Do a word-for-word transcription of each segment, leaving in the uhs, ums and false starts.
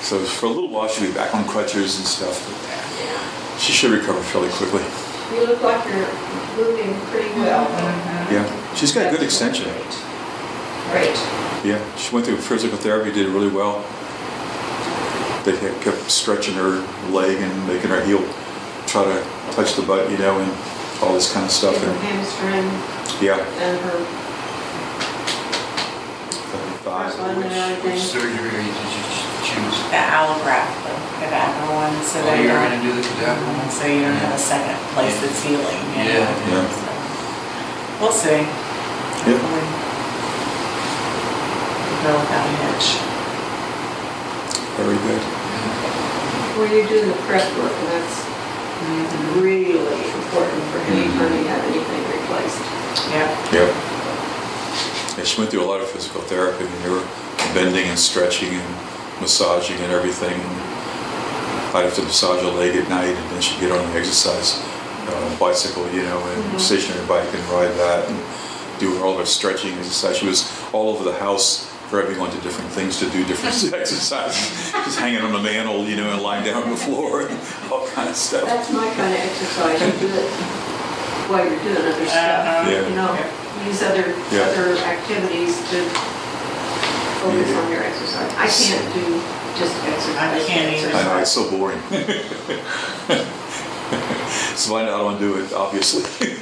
So for a little while she'll be back on crutches and stuff, but Yeah. she should recover fairly quickly. You look like you're moving pretty well. Yeah, she's got good extension. Great. Yeah, she went through physical therapy, did really well. They had kept stretching her leg and making her heel try to touch the butt, you know, and all this kind of stuff. Her And hamstring yeah, and her thighs. button and everything. Which surgery did you choose? The allograft, the cadaver one, so Oh, they you're don't, gonna do the cadaver one? so you don't have a second place that's healing. you know? Yeah. Yeah. So, We'll see. Yep. Hopefully. Go without a hitch. Very good. Well, you're doing the prep work, and that's really important for any time you have anything replaced. Yeah. Yep. Yeah, she went through a lot of physical therapy, and they were bending and stretching and massaging and everything. And I'd have to massage her leg at night, and then she'd get on the exercise uh, bicycle, you know, and Mhm. stationary bike and ride that and do all her stretching exercise. She was all over the house grabbing onto different things to do different exercises. Just hanging on the mantle, you know, and lying down on the floor and all kind of stuff. That's my kind of exercise. You do it while you're doing other stuff. Uh-huh. Yeah. You know, use other Yeah. other activities to focus Yeah. on your exercise. I can't do just exercise. I can't either. I know, it's so boring. So I don't want to do it, obviously.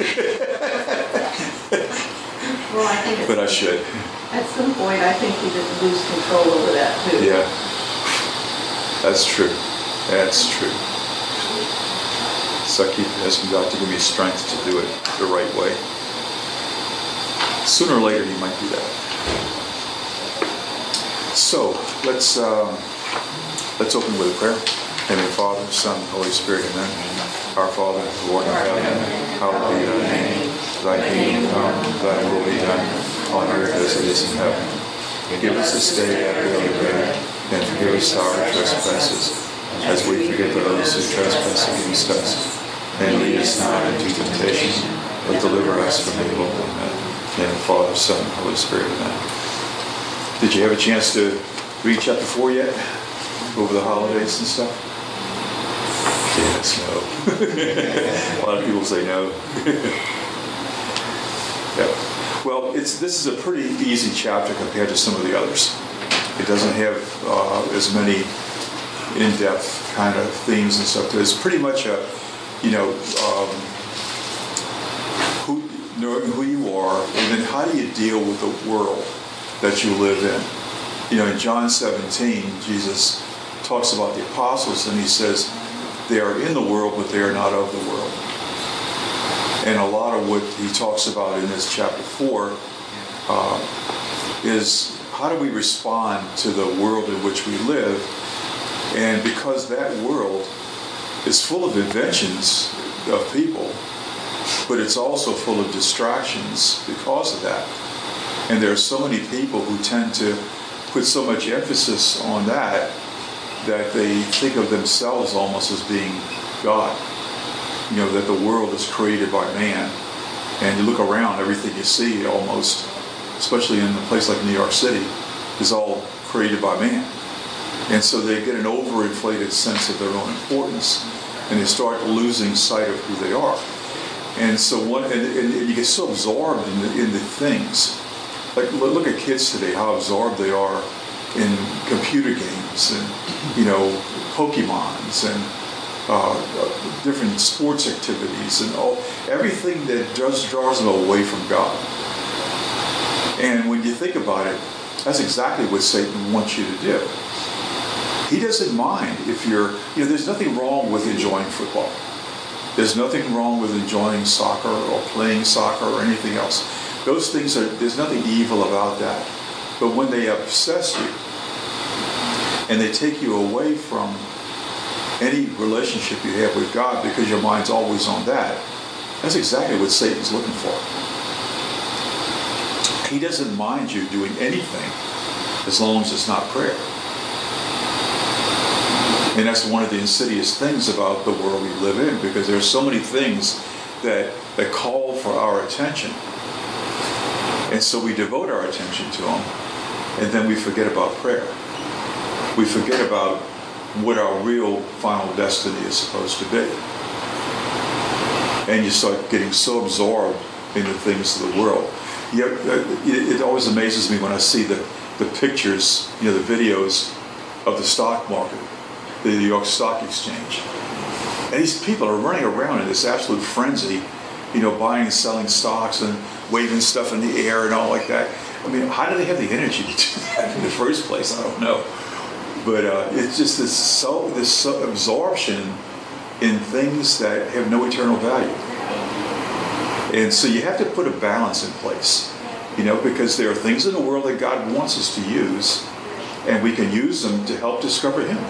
Well, I think But I it's, should. at some point, I think you just lose control over that too. Yeah. That's true. That's true. So I keep asking God to give me strength to do it the right way. Sooner or later, He might do that. So let's um, let's open with a prayer. In the name of the Father, Son, Holy Spirit, Amen. Our Father, who art in heaven, hallowed be Thy name. Thy kingdom come, Thy will be done, on earth as it is in heaven. Give us this day our daily bread, and forgive us our trespasses, as we forgive those who trespass against us. And lead us not into temptation, but deliver us from evil. Amen. In the name of the Father, Son, Holy Spirit, Amen. Did you have a chance to read chapter four yet? Over the holidays and stuff? Yes, no. A lot of people say no. Yeah. Well, it's this is a pretty easy chapter compared to some of the others. It doesn't have uh, as many in-depth kind of themes and stuff. It's pretty much a, you know, um, who, knowing who you are, and then how do you deal with the world that you live in. You know, in John seventeen, Jesus talks about the apostles, and he says, they are in the world, but they are not of the world. And a lot of what he talks about in this chapter four uh, is how do we respond to the world in which we live? And because that world is full of inventions of people, but it's also full of distractions because of that. And there are so many people who tend to put so much emphasis on that that they think of themselves almost as being God. You know, that the world is created by man. And you look around, everything you see almost, especially in a place like New York City, is all created by man. And so they get an overinflated sense of their own importance, and they start losing sight of who they are. And so one, and, and you get so absorbed in the, in the things. Like, look at kids today, how absorbed they are in computer games and, you know, Pokemons and uh, different sports activities and all, everything that does draws them away from God. And when you think about it, that's exactly what Satan wants you to do. He doesn't mind if you're, you know, there's nothing wrong with enjoying football. There's nothing wrong with enjoying soccer or playing soccer or anything else. Those things are, there's nothing evil about that. But when they obsess you and they take you away from any relationship you have with God because your mind's always on that, that's exactly what Satan's looking for. He doesn't mind you doing anything as long as it's not prayer. And that's one of the insidious things about the world we live in, because there's so many things that, that call for our attention. And so we devote our attention to them, and then we forget about prayer. We forget about what our real final destiny is supposed to be. And you start getting so absorbed in the things of the world. You know, it, it always amazes me when I see the, the pictures, you know, the videos of the stock market, the New York Stock Exchange. And these people are running around in this absolute frenzy, you know, buying and selling stocks and waving stuff in the air and all like that. I mean, how do they have the energy to do that in the first place? I don't know. But uh, it's just this so this so absorption in things that have no eternal value. And so you have to put a balance in place, you know, because there are things in the world that God wants us to use, and we can use them to help discover Him.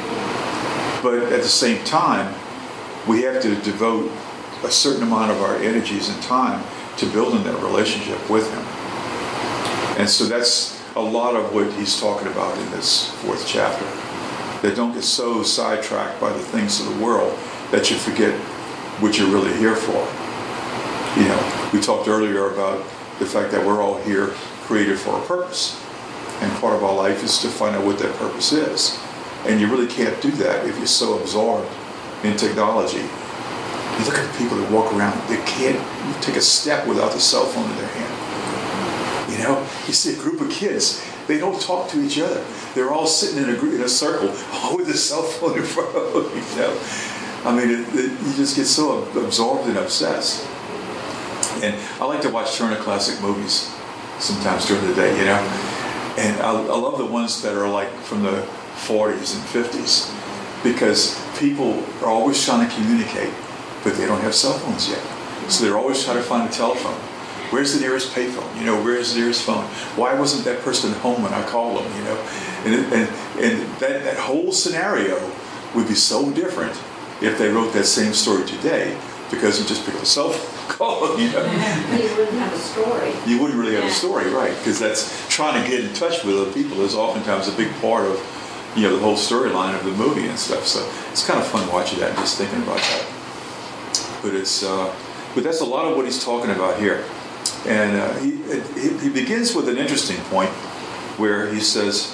But at the same time, we have to devote a certain amount of our energies and time to building that relationship with Him. And so that's a lot of what he's talking about in this fourth chapter. That don't get so sidetracked by the things of the world that you forget what you're really here for. You know, we talked earlier about the fact that we're all here created for a purpose. And part of our life is to find out what that purpose is. And you really can't do that if you're so absorbed in technology. You look at the people that walk around, they can't take a step without the cell phone in their hand. You know, you see a group of kids, they don't talk to each other. They're all sitting in a group, in a circle, all with a cell phone in front of them, you know. I mean, it, it, you just get so absorbed and obsessed. And I like to watch Turner Classic Movies sometimes during the day, you know. And I, I love the ones that are like from the forties and fifties, because people are always trying to communicate, but they don't have cell phones yet. So they're always trying to find a telephone. Where's the nearest payphone? You know, where's the nearest phone? Why wasn't that person home when I called them? You know, and and and that, that whole scenario would be so different if they wrote that same story today, because you just pick up a cell phone, call them. You know, You wouldn't have a story. You wouldn't really have a story, right? Because that's trying to get in touch with other people is oftentimes a big part of, you know, the whole storyline of the movie and stuff. So it's kind of fun watching that and just thinking about that. But it's uh, but that's a lot of what he's talking about here. And uh, he, he he begins with an interesting point where he says,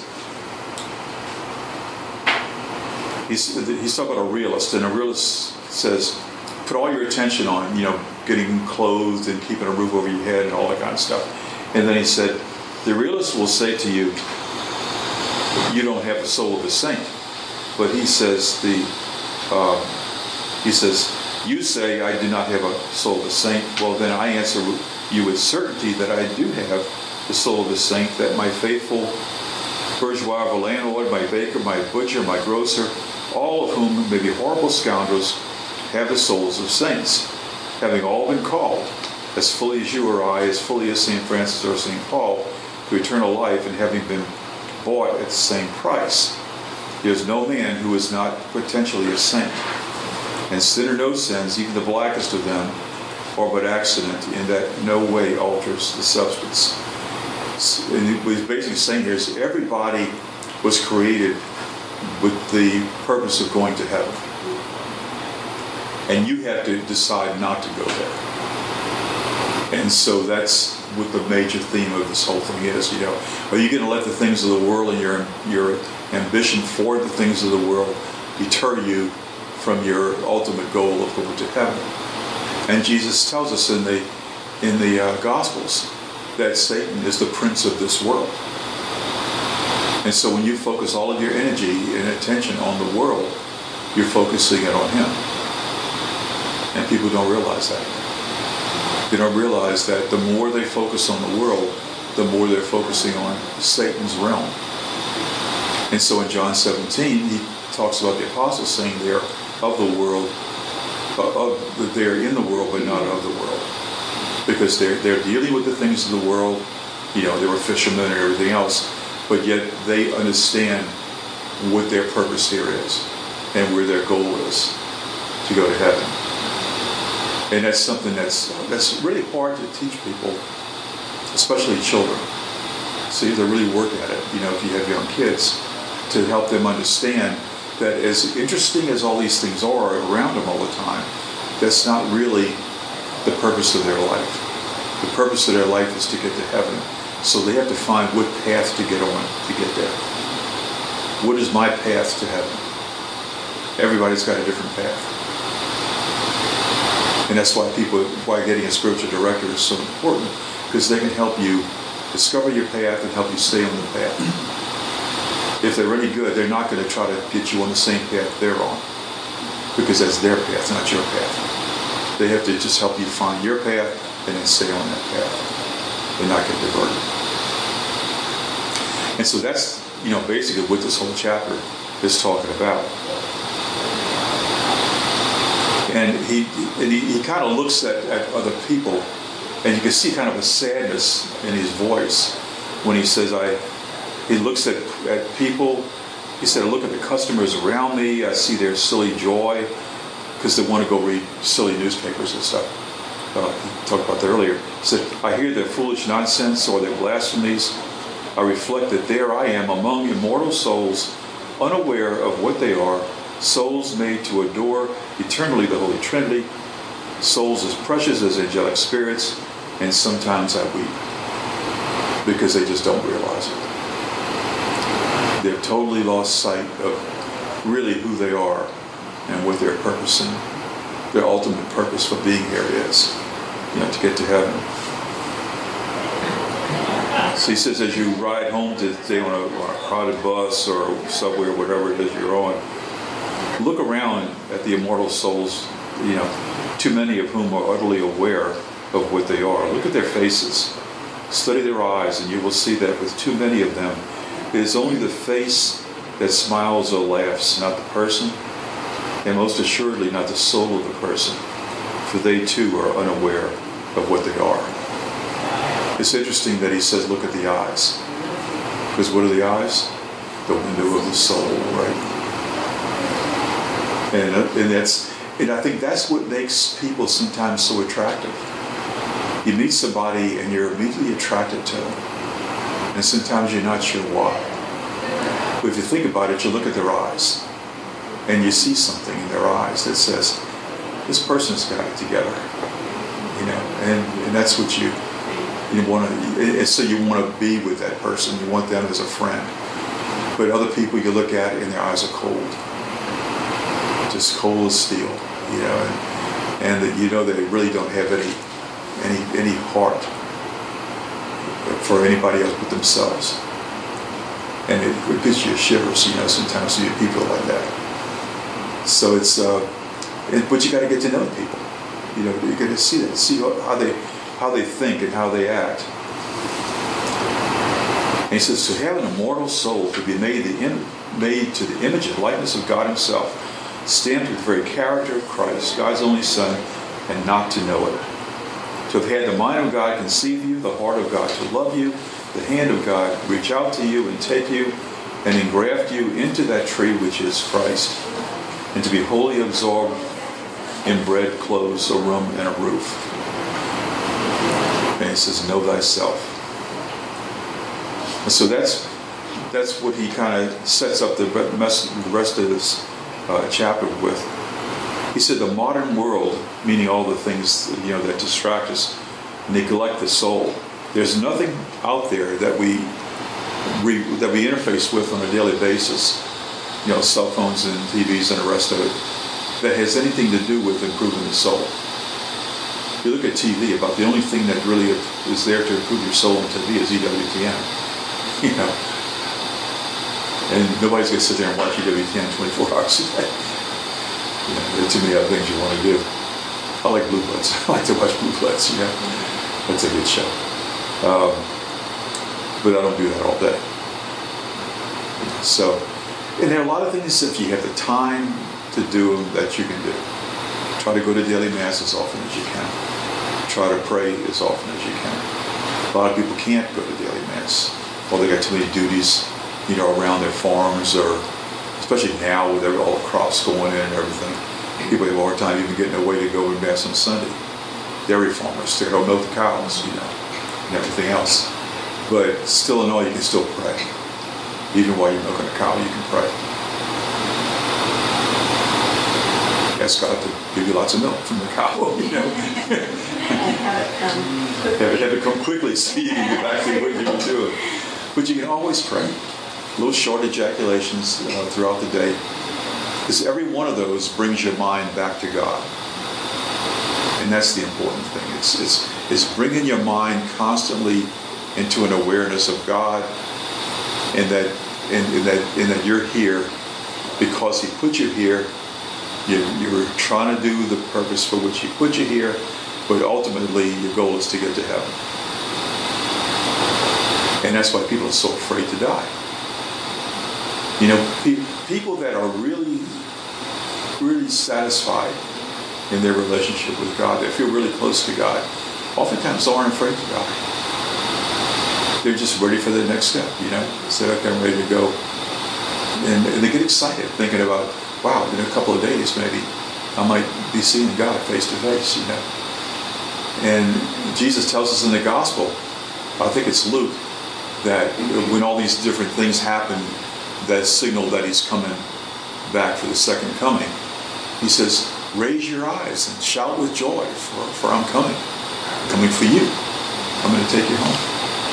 he's, he's talking about a realist, and a realist says, put all your attention on, you know, getting clothed and keeping a roof over your head and all that kind of stuff. And then he said, the realist will say to you, you don't have the soul of a saint. But he says, the uh, he says, you say I do not have a soul of a saint. Well, then I answer you with certainty that I do have the soul of a saint, that my faithful bourgeois of a landlord, my baker, my butcher, my grocer, all of whom may be horrible scoundrels, have the souls of saints, having all been called, as fully as you or I, as fully as Saint Francis or Saint Paul, to eternal life, and having been bought at the same price. There is no man who is not potentially a saint. And sin or no sins, even the blackest of them, are but accident, in that no way alters the substance. And what he's basically saying here is everybody was created with the purpose of going to heaven. And you have to decide not to go there. And so that's what the major theme of this whole thing is. You know, are you going to let the things of the world and your your ambition for the things of the world deter you from your ultimate goal of going to heaven? And Jesus tells us in the in the uh, Gospels that Satan is the prince of this world. And so when you focus all of your energy and attention on the world, you're focusing it on him. And people don't realize that. They don't realize that the more they focus on the world, the more they're focusing on Satan's realm. And so in John seventeen, he talks about the apostles saying they're of the world, uh, of, they're in the world but not of the world. Because they're, they're dealing with the things of the world, you know, they were fishermen and everything else, but yet they understand what their purpose here is and where their goal is, to go to heaven. And that's something that's that's really hard to teach people, especially children. So you have to really work at it, you know, if you have young kids, to help them understand that as interesting as all these things are around them all the time, that's not really the purpose of their life. The purpose of their life is to get to heaven. So they have to find what path to get on to get there. What is my path to heaven? Everybody's got a different path. And that's why people, why getting a spiritual director is so important, because they can help you discover your path and help you stay on the path. If they're really good, they're not going to try to get you on the same path they're on, because that's their path, not your path. They have to just help you find your path and then stay on that path and not get diverted. And so that's, you know, basically what this whole chapter is talking about. And he and he, he kind of looks at, at other people, and you can see kind of a sadness in his voice when he says, I, he looks at, at people, he said, I look at the customers around me, I see their silly joy, because they want to go read silly newspapers and stuff. Uh, he talked about that earlier. He said, I hear their foolish nonsense or their blasphemies. I reflect that there I am among immortal souls, unaware of what they are, souls made to adore eternally the Holy Trinity, souls as precious as angelic spirits, and sometimes I weep because they just don't realize it. They've totally lost sight of really who they are and what their purpose and their ultimate purpose for being here is, you know, to get to heaven. So he says, as you ride home today on a, on a crowded bus or subway or whatever it is you're on, look around at the immortal souls, you know, too many of whom are utterly aware of what they are. Look at their faces. Study their eyes, and you will see that with too many of them, it is only the face that smiles or laughs, not the person, and most assuredly not the soul of the person, for they too are unaware of what they are. It's interesting that he says, look at the eyes. Because what are the eyes? The window of the soul, right? And, uh, and that's, and I think that's what makes people sometimes so attractive. You meet somebody and you're immediately attracted to them. And sometimes you're not sure why. But if you think about it, you look at their eyes. And you see something in their eyes that says, this person's got it together. You know, and, and that's what you, you want to, and so you want to be with that person. You want them as a friend. But other people you look at and their eyes are cold. Just cold as steel, you know, and, and that you know they really don't have any any any heart for anybody else but themselves. And it, it gives you shivers, you know, sometimes you see people like that. So it's, uh, it, but you got to get to know people. You know, you got to see that, see how they how they think and how they act. And he says, to have an immortal soul, to be made the im- made to the image and likeness of God Himself, stamped with the very character of Christ, God's only Son, and not to know it. To have had the mind of God conceive you, the heart of God to love you, the hand of God reach out to you and take you and engraft you into that tree which is Christ, and to be wholly absorbed in bread, clothes, a room, and a roof. And he says, know thyself. And so that's that's what he kind of sets up the rest of this Uh, chapter with. He said the modern world, meaning all the things, you know, that distract us, neglect the soul. There's nothing out there that we, we that we interface with on a daily basis, you know, cell phones and T Vs and the rest of it, that has anything to do with improving the soul. You look at T V, about the only thing that really is there to improve your soul on T V is E W T N. You know. And nobody's going to sit there and watch E W T N twenty-four hours a day. You know, there are too many other things you want to do. I like Blue Bloods. I like to watch Blue Bloods, you know. That's a good show. Um, but I don't do that all day. So, and there are a lot of things if you have the time to do them that you can do. Try to go to daily mass as often as you can. Try to pray as often as you can. A lot of people can't go to daily mass. Well, they got too many duties, you know, around their farms, or especially now with all the crops going in and everything. People have a hard time even getting away to go to mass on Sunday. Dairy farmers, they don't milk the cows, you know, and everything else. But still in all, you can still pray. Even while you're milking a cow, you can pray. Ask God to give you lots of milk from the cow, you know. And have it come quickly. Have it, have it come quickly so you can get back to what you were doing. But you can always pray. Little short ejaculations uh, throughout the day. Because every one of those brings your mind back to God. And that's the important thing. It's, it's, it's bringing your mind constantly into an awareness of God, and that, and, and that, and that you're here because He put you here. You, you're trying to do the purpose for which He put you here, but ultimately your goal is to get to heaven. And that's why people are so afraid to die. You know, pe- people that are really, really satisfied in their relationship with God, they feel really close to God, oftentimes aren't afraid to die. They're just ready for the next step, you know. Say, okay, I'm ready to go. And, and they get excited thinking about, wow, in a couple of days maybe I might be seeing God face to face, you know. And Jesus tells us in the gospel, I think it's Luke, that when all these different things happen that signal that He's coming back for the second coming, He says, raise your eyes and shout with joy, for, for I'm coming. I'm coming for you. I'm going to take you home.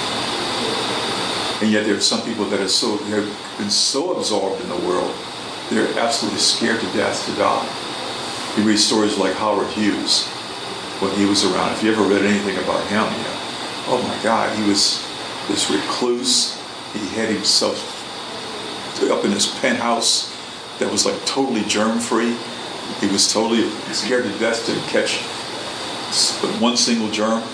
And yet there are some people that are so, have been so absorbed in the world, they're absolutely scared to death to die. You read stories like Howard Hughes when he was around. If you ever read anything about him, you know, oh my God, he was this recluse. He had himself up in his penthouse that was like totally germ-free. He was totally scared to death to catch one single germ.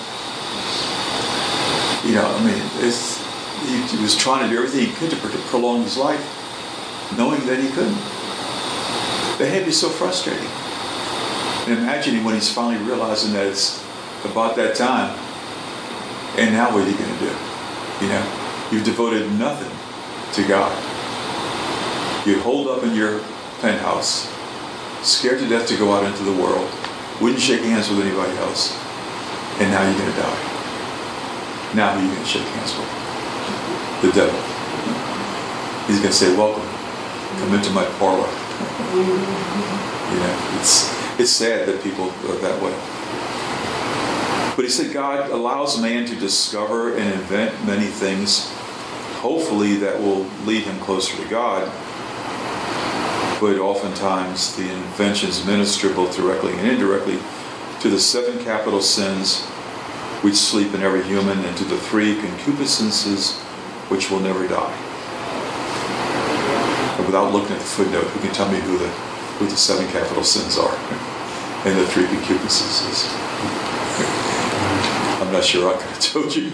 You know, I mean, it's, he, he was trying to do everything he could to prolong his life, knowing that he couldn't. That had to be so frustrating. And imagining when he's finally realizing that it's about that time, and now what are you going to do? You know, you've devoted nothing to God. You hold up in your penthouse, scared to death to go out into the world, wouldn't shake hands with anybody else, and now you're going to die. Now who are you going to shake hands with? The devil. He's going to say, welcome, come into my parlor. You know, it's it's sad that people are that way. But he said God allows man to discover and invent many things, hopefully that will lead him closer to God. But oftentimes the inventions minister both directly and indirectly to the seven capital sins which sleep in every human, and to the three concupiscences which will never die. And without looking at the footnote, who can tell me who the who the seven capital sins are and the three concupiscences? I'm not sure I could have told you. I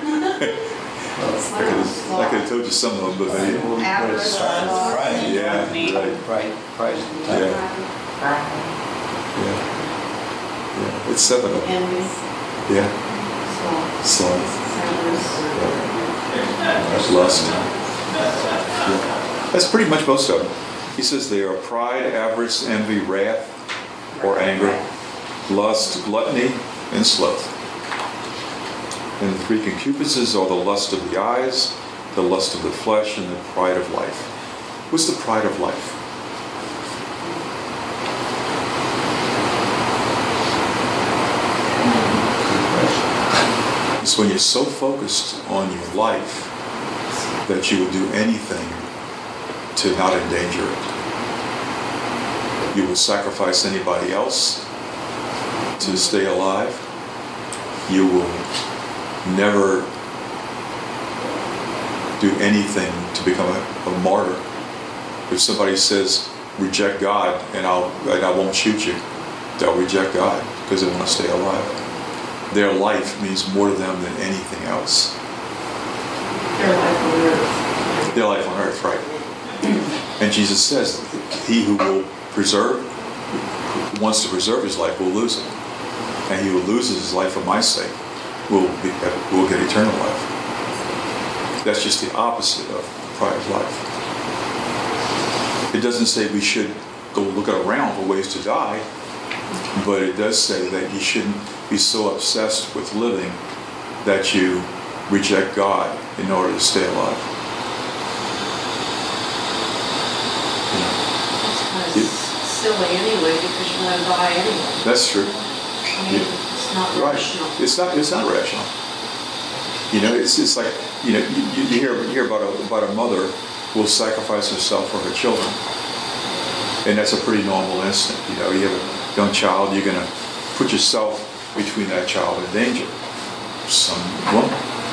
could have, I could have told you some of them, but maybe. Avarice, sloth, Pride. Yeah, right. Pride. Pride. Yeah. Yeah. Yeah. It's seven of them. envy, Yeah. sloth, Sloth. avarice, Lust. Yeah. That's pretty much most of them. He says they are pride, avarice, envy, wrath, or anger, lust, gluttony, and sloth. And the three concupiscences are the lust of the eyes, the lust of the flesh, and the pride of life. What's the pride of life? It's when you're so focused on your life that you would do anything to not endanger it. You will sacrifice anybody else to stay alive. You will never do anything to become a, a martyr. If somebody says, reject God and, I'll, and I won't shoot you, they'll reject God because they want to stay alive. Their life means more to them than anything else. their life on earth. Their life on earth, right? And Jesus says, he who will preserve, who wants to preserve his life, will lose it. And he who loses his life for my sake will, be, will get eternal life. That's just the opposite of pride of life. It doesn't say we should go look around for ways to die, but it does say that you shouldn't be so obsessed with living that you reject God in order to stay alive. It's silly anyway, because you're going to die anyway. That's true. I mean, it's not Right. rational. It's not. It's not rational. You know, it's it's like you know you, you hear you hear about a about a mother who will sacrifice herself for her children, And that's a pretty normal instinct. You know, you have a young child, you're going to put yourself between that child and danger. Some woman.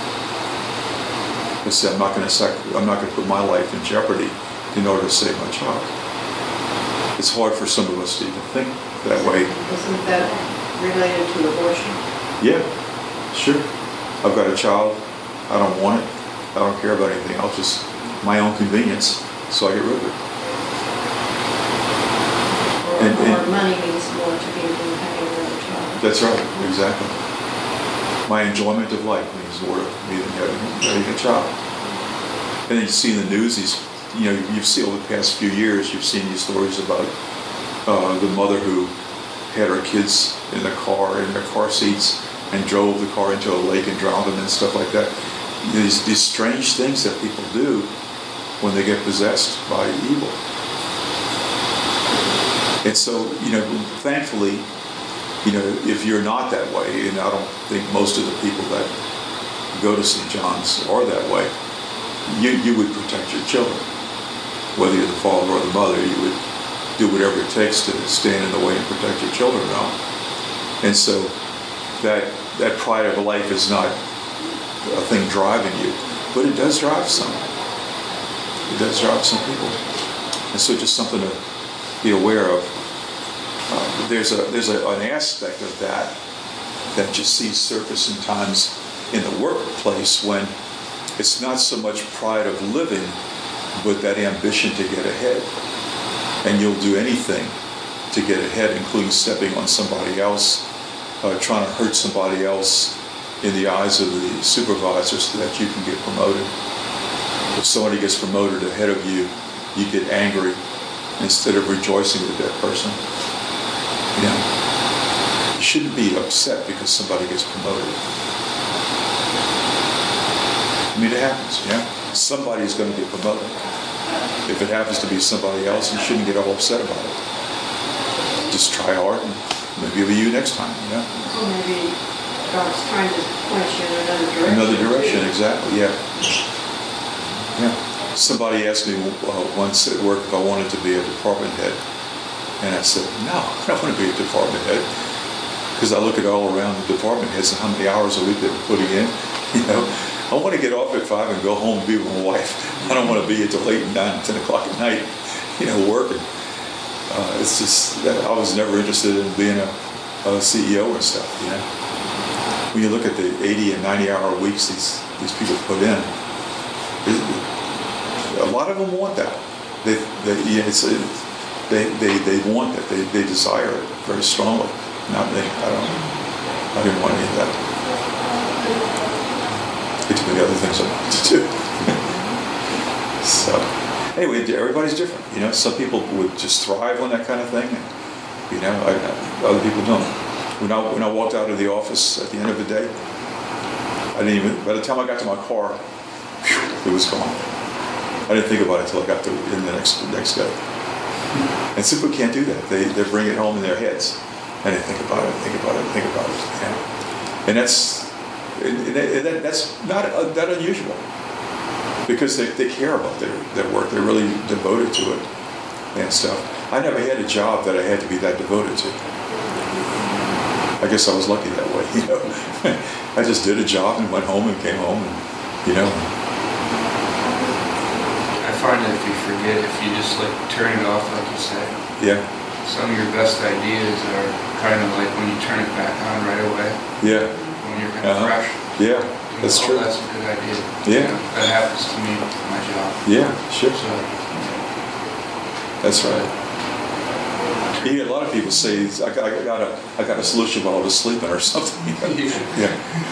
I said, I'm not going to sac- I'm not going to put my life in jeopardy in order to save my child. It's hard for some of us to even think that way. Isn't that related to abortion? Yeah, sure. I've got a child. I don't want it. I don't care about anything else. Just my own convenience. So I get rid of it. Or, And- or and- money means more to me than having another child. That's right. Exactly. My enjoyment of life means more to me than having, having a child. And then you see in the news these, you know, you've seen over the past few years, you've seen these stories about uh, the mother who had her kids in the car, in their car seats, and drove the car into a lake and drowned them and stuff like that. These, these strange things that people do when they get possessed by evil. And so, you know, thankfully, you know, if you're not that way, and I don't think most of the people that go to Saint John's are that way, you, you would protect your children. Whether you're the father or the mother, you would do whatever it takes to stand in the way and protect your children now. And so that that pride of life is not a thing driving you, but it does drive some. It does drive some people. And so just something to be aware of. Uh, there's a there's a, an aspect of that that just sees surface in times in the workplace when it's not so much pride of living, but that ambition to get ahead. And you'll do anything to get ahead, including stepping on somebody else, uh, trying to hurt somebody else in the eyes of the supervisor so that you can get promoted. If somebody gets promoted ahead of you, you get angry instead of rejoicing with that person. You know, you shouldn't be upset because somebody gets promoted. I mean, it happens, you know. Somebody's going to get promoted. If it happens to be somebody else, you shouldn't get all upset about it. Just try hard, and maybe it'll be you next time, you know. Or maybe God's trying to point you in another direction. Another direction, exactly, yeah. Yeah. Somebody asked me uh, once at work if I wanted to be a department head. And I said, no, I don't want to be a department head. Because I look at all around the department heads and how many hours a week they're putting in. You know, I want to get off at five and go home and be with my wife. I don't want to be until late at nine, ten o'clock at night, you know, working. Uh, it's just, I was never interested in being a, a C E O and stuff, you know. When you look at the eighty and ninety hour weeks these, these people put in, it, a lot of them want that. They, they, yeah, it's, it, they, they, they want that. They, they desire it very strongly. Not me. I don't. I didn't want any of that. Get too many other things I wanted to do. So, anyway, everybody's different. You know, some people would just thrive on that kind of thing, and you know, I, other people don't. When I when I walked out of the office at the end of the day, I didn't even. By the time I got to my car, whew, it was gone. I didn't think about it until I got to in the next the next day. And some people can't do that. They they bring it home in their heads, and they think about it, think about it, think about it. Yeah. And that's and that, that's not uh, that unusual because they, they care about their, their work. They're really devoted to it and stuff. I never had a job that I had to be that devoted to. I guess I was lucky that way. You know, I just did a job and went home and came home, and you know. I find that if you forget, if you just like turn it off, like you said, Yeah. some of your best ideas are kind of like when you turn it back on right away, Yeah. when you're kind of Uh-huh. fresh. Yeah. You That's know, true. oh, that's a good idea. Yeah. You know, that happens to me with my job. Yeah. Sure. So, That's right. You hear a lot of people say, I got, I got a, I got a solution while I was sleeping or something. Yeah.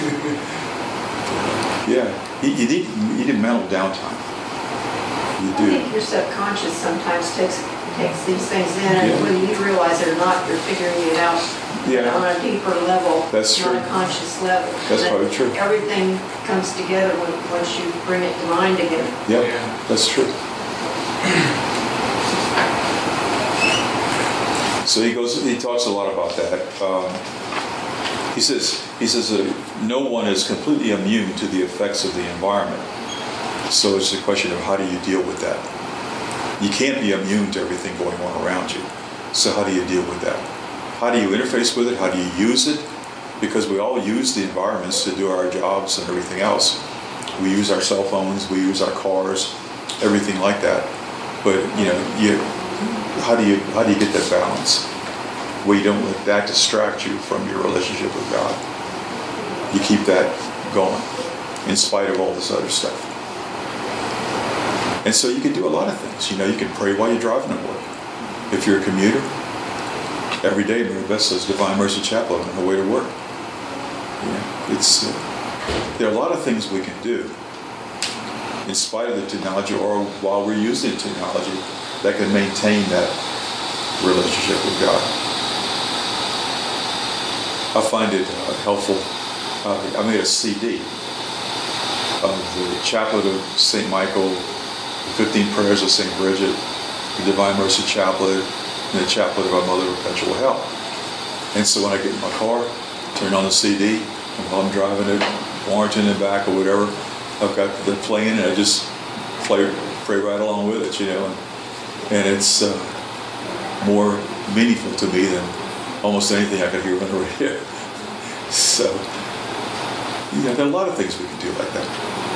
Yeah. You, you need, you need mental downtime. You I do. think your subconscious sometimes takes takes these things in, and Yeah. whether you realize it or not, you're figuring it out Yeah. on a deeper level, That's not true. a conscious level. That's And probably true. Everything comes together when, once you bring it to mind again. Yep. Yeah. That's true. So he goes. He talks a lot about that. Um, he says. He says that no one is completely immune to the effects of the environment. So it's a question of how do you deal with that. You can't be immune to everything going on around you. So how do you deal with that? How do you interface with it? How do you use it? Because we all use the environments to do our jobs and everything else. We use our cell phones, we use our cars, everything like that. But you know, you how do you how do you get that balance where you don't let that distract you from your relationship with God? You keep that going in spite of all this other stuff. And so you can do a lot of things. You know, you can pray while you're driving to work. If you're a commuter, every day Mary Beth says Divine Mercy Chapel on the way to work. You know, it's uh, there are a lot of things we can do in spite of the technology or while we're using technology that can maintain that relationship with God. I find it uh, helpful. Uh, I made a C D of the Chaplet of Saint Michael, the fifteen Prayers of Saint Bridget, the Divine Mercy Chaplet, and the Chaplet of Our Mother of Perpetual Help. And so when I get in my car, turn on the C D, and while I'm driving it, Warrington and back or whatever, I've got the playing, and I just play, pray right along with it, you know. And, and it's uh, more meaningful to me than almost anything I could hear on the radio. So, you know, there are a lot of things we can do like that.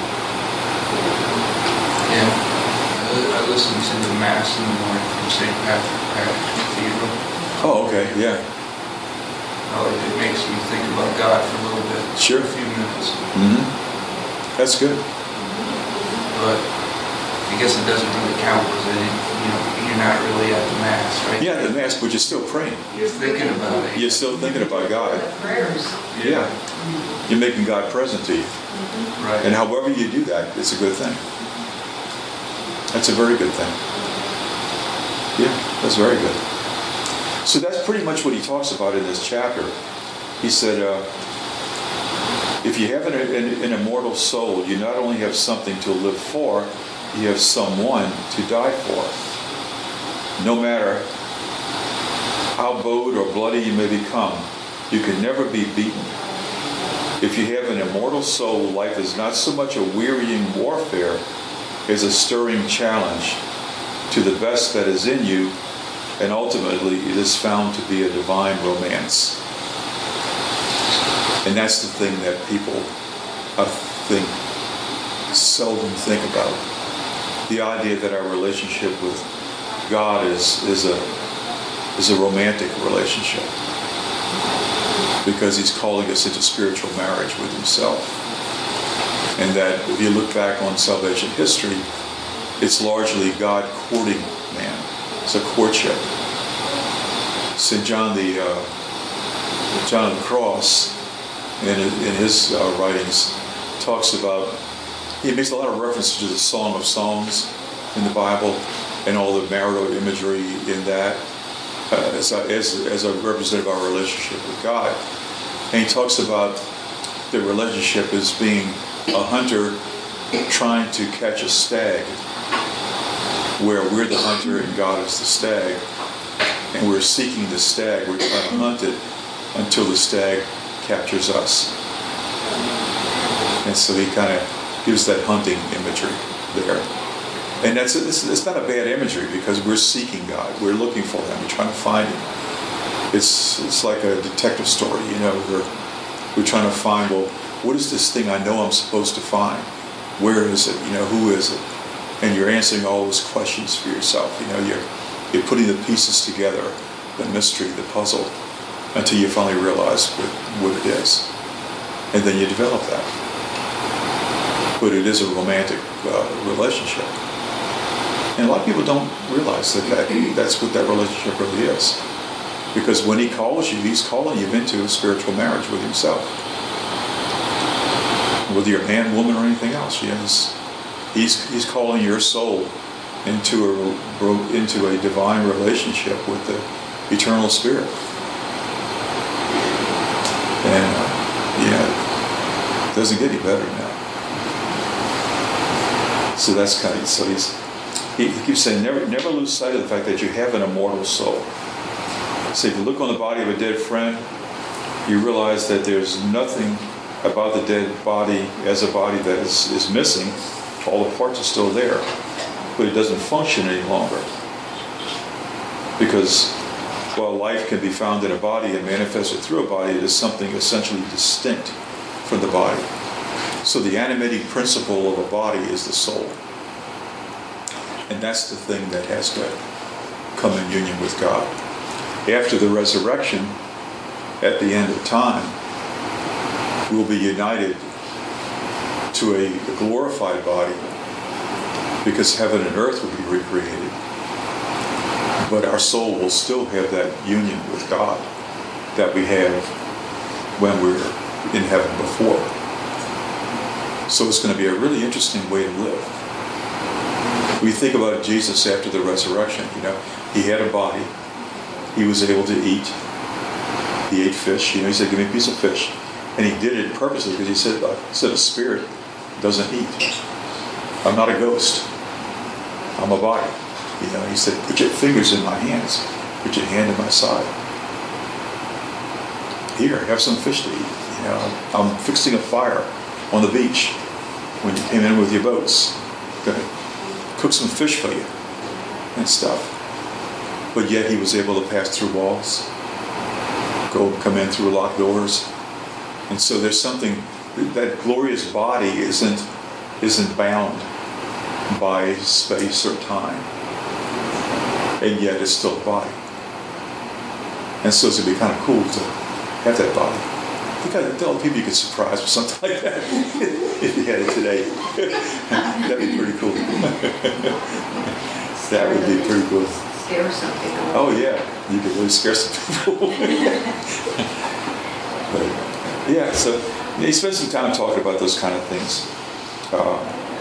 Yeah, I, I listen to the Mass in the morning from Saint Patrick Parish Cathedral. Oh, okay, yeah. Oh, it makes me think about God for a little bit. Sure. A few minutes. Mm-hmm. That's good. But I guess it doesn't really count because you know, you're not really at the Mass, right? Yeah, the Mass, but you're still praying. You're thinking about it. You're still thinking about God. Prayers. Yeah. You're making God present to you. Right. And however you do that, it's a good thing. That's a very good thing. Yeah, that's very good. So that's pretty much what he talks about in this chapter. He said, uh, if you have an, an, an immortal soul, you not only have something to live for, you have someone to die for. No matter how bowed or bloody you may become, you can never be beaten. If you have an immortal soul, life is not so much a wearying warfare as a stirring challenge to the best that is in you, and ultimately it is found to be a divine romance. And that's the thing that people, I think, seldom think about. The idea that our relationship with God is, is a is a romantic relationship. Because he's calling us into spiritual marriage with himself. And that if you look back on salvation history, it's largely God courting man. It's a courtship. Saint John the uh, John of the Cross, in, in his uh, writings, talks about, he makes a lot of references to the Song of Songs in the Bible and all the marital imagery in that uh, as, a, as, as a representative of our relationship with God. And he talks about the relationship as being a hunter trying to catch a stag, where we're the hunter and God is the stag, and we're seeking the stag, we're trying to hunt it until the stag captures us. And so he kind of gives that hunting imagery there. And that's it's, it's not a bad imagery because we're seeking God, we're looking for him, we're trying to find him. It's it's like a detective story, you know, we're, we're trying to find, well, what is this thing I know I'm supposed to find? Where is it? You know, who is it? And you're answering all those questions for yourself. You know, you're you're putting the pieces together, the mystery, the puzzle, until you finally realize what, what it is. And then you develop that. But it is a romantic uh, relationship. And a lot of people don't realize that, that that's what that relationship really is. Because when he calls you, he's calling you into a spiritual marriage with himself. Whether you're a man, woman, or anything else, you know, he's, he's, he's calling your soul into a, into a divine relationship with the eternal spirit. And, uh, you know, it doesn't get any better than that. So that's kind of, so he's, he, he keeps saying, never, never lose sight of the fact that you have an immortal soul. So if you look on the body of a dead friend, you realize that there's nothing about the dead body as a body that is, is missing. All the parts are still there. but it doesn't function any longer. Because while life can be found in a body and manifested through a body, it is something essentially distinct from the body. So the animating principle of a body is the soul. And that's the thing that has to come in union with God. After the resurrection, at the end of time, we'll be united to a glorified body because heaven and earth will be recreated. But our soul will still have that union with God that we have when we're in heaven before. So it's going to be a really interesting way to live. We think about Jesus after the resurrection. You know, he had a body. He was able to eat. He ate fish. You know, he said, "Give me a piece of fish," and he did it purposely because he said, uh, he said, "A spirit doesn't eat. I'm not a ghost. I'm a body." You know, he said, "Put your fingers in my hands. Put your hand in my side. Here, have some fish to eat. You know, I'm fixing a fire on the beach when you came in with your boats. Gonna cook some fish for you and stuff." But yet he was able to pass through walls, go come in through locked doors. And so there's something, that glorious body isn't isn't bound by space or time. And yet it's still a body. And so it's going to be kind of cool to have that body. I think I'd tell people you could surprise with something like that if you had it today. That'd be pretty cool. That would be pretty cool. Scare some people. Oh yeah, you could really scare some people. But, yeah, so he spent some time talking about those kind of things. Uh,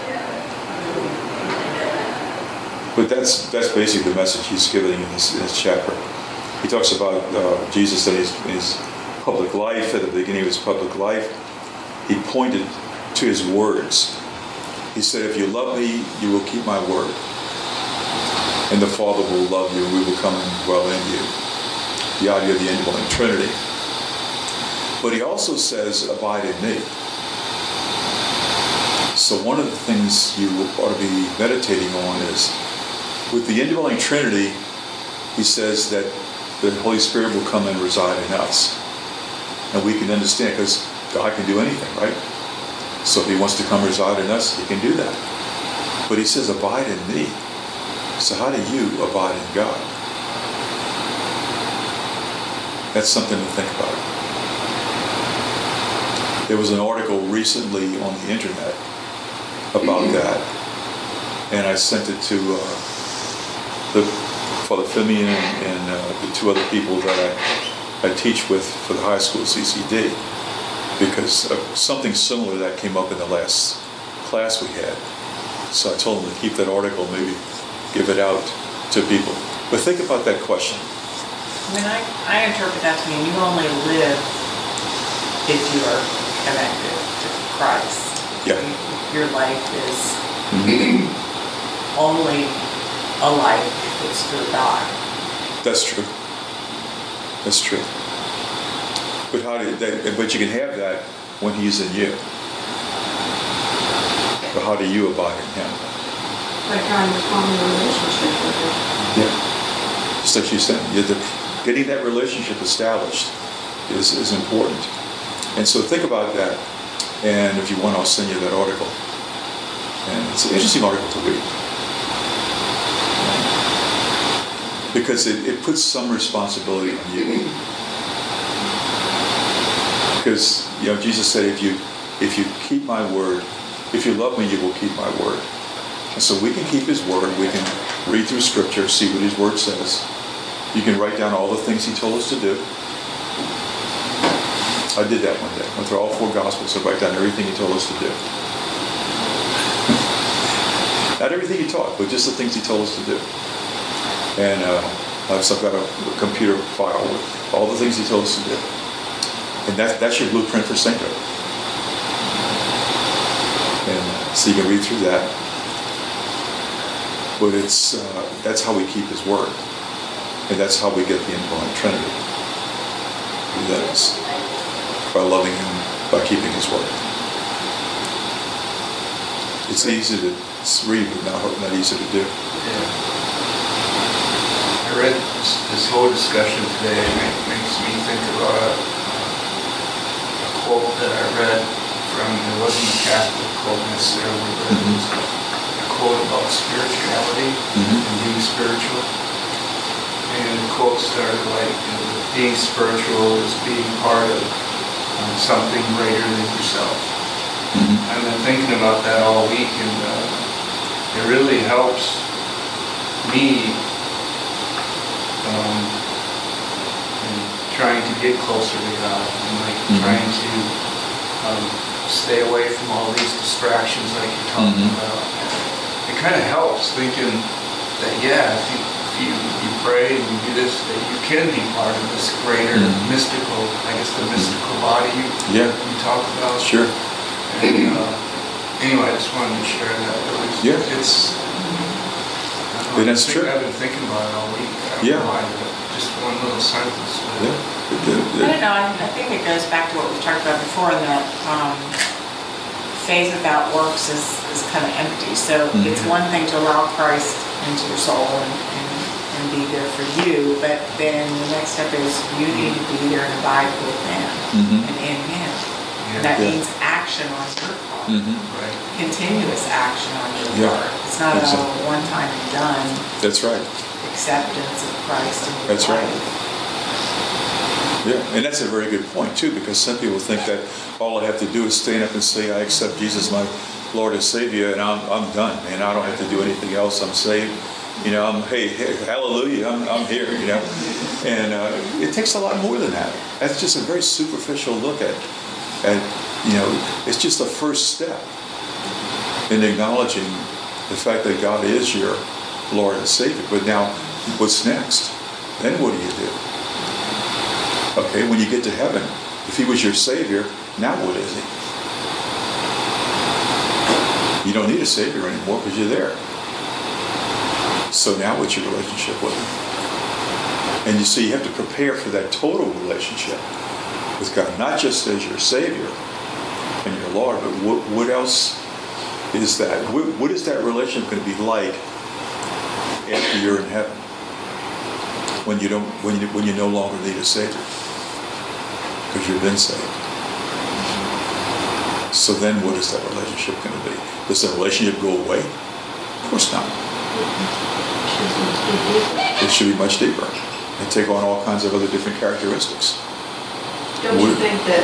but that's that's basically the message he's giving in this, in this chapter. He talks about uh, Jesus and his, his public life. At the beginning of his public life, he pointed to his words. He said, "If you love me, you will keep my word. And the Father will love you, and we will come and dwell in you." The idea of the indwelling Trinity. But he also says, "Abide in me." So one of the things you ought to be meditating on is, with the indwelling Trinity, he says that the Holy Spirit will come and reside in us. And we can understand, because God can do anything, right? So if he wants to come reside in us, he can do that. But he says, "Abide in me." So how do you abide in God? That's something to think about. There was an article recently on the internet about that, and I sent it to uh, the Father Fimian and, and uh, the two other people that I, I teach with for the high school C C D, because uh, something similar to that came up in the last class we had. So I told them to keep that article, maybe give it out to people. But think about that question. I mean, I, I interpret that to mean you only live if you are connected to Christ. Yeah. Your life is Mm-hmm. only a life if it's through God. That's true. That's true. But how do you, that, but you can have that when he's in you. But how do you abide in him? Like trying to form a relationship with him. Yeah. Just like you said, you're the, getting that relationship established is, is important. And so think about that. And if you want, I'll send you that article. And it's an interesting article to read. Because it, it puts some responsibility on you. Because, you know, Jesus said, if you if you keep my word, if you love me, you will keep my word. And so we can keep his word. We can read through Scripture, see what his word says. You can write down all the things he told us to do. I did that one day. I went through all four Gospels and write down everything he told us to do. Not everything he taught, but just the things he told us to do. And uh, I've got a, a computer file with all the things he told us to do. And that, that's your blueprint for sainthood. And uh, so you can read through that. But it's uh, that's how we keep his word. And that's how we get the indwelling Trinity. That is by loving him, by keeping his word. It's easy to It's really not, not easy to do. Yeah. I read this, this whole discussion today, and it makes me think about a, a quote that I read from, it wasn't a Catholic quote necessarily, but it was a, a quote about spirituality Mhm. and being spiritual. And the quote started like, you know, being spiritual is being part of um, something greater than yourself. Mhm. I've been thinking about that all week, and uh, it really helps me um, in trying to get closer to God, and like Mhm. trying to um, stay away from all these distractions like you're talking Mhm. about. It kind of helps thinking that, yeah, if you, if you, you pray and you do this, that you can be part of this greater Mhm. mystical, I guess the mystical body you, Yeah. you talk about. Sure. And uh, anyway, I just wanted to share that. It was, Yeah. It's. I don't know, And that's I think true. I've been thinking about it all week. I don't Yeah. know why, but just one little sentence. But Yeah. It- it- I it- don't know, I, I think it goes back to what we talked about before, in that um, faith without works is, is kind of empty. So Mhm. it's one thing to allow Christ into your soul and, and, and be there for you, but then the next step is you need to be there and abide within Mhm. and in Him. Yeah. And that Yeah. means action on your part, Mhm. Right. continuous action on your Yeah. part. It's not a Exactly. one time and done That's right. acceptance of Christ in your That's right. life. Yeah, and that's a very good point too, because some people think that all I have to do is stand up and say, I accept Jesus, my Lord and Savior, and I'm, I'm done, man. I don't have to do anything else. I'm saved. You know, I'm, hey, hey hallelujah, I'm, I'm here, you know. And uh, it takes a lot more than that. That's just a very superficial look at, at, you know, it's just the first step in acknowledging the fact that God is your Lord and Savior. But now, what's next? Then what do you do? Okay, when you get to heaven, if He was your Savior, now what is He? You don't need a Savior anymore because you're there. So now what's your relationship with Him? And you see, you have to prepare for that total relationship with God, not just as your Savior and your Lord, but what, what else is that? What, what is that relationship going to be like after you're in heaven? When you don't, when you when you no longer need a Savior, because you've been saved. So then, what is that relationship going to be? Does the relationship go away? Of course not. It should be much deeper and take on all kinds of other different characteristics. Don't you Would- think that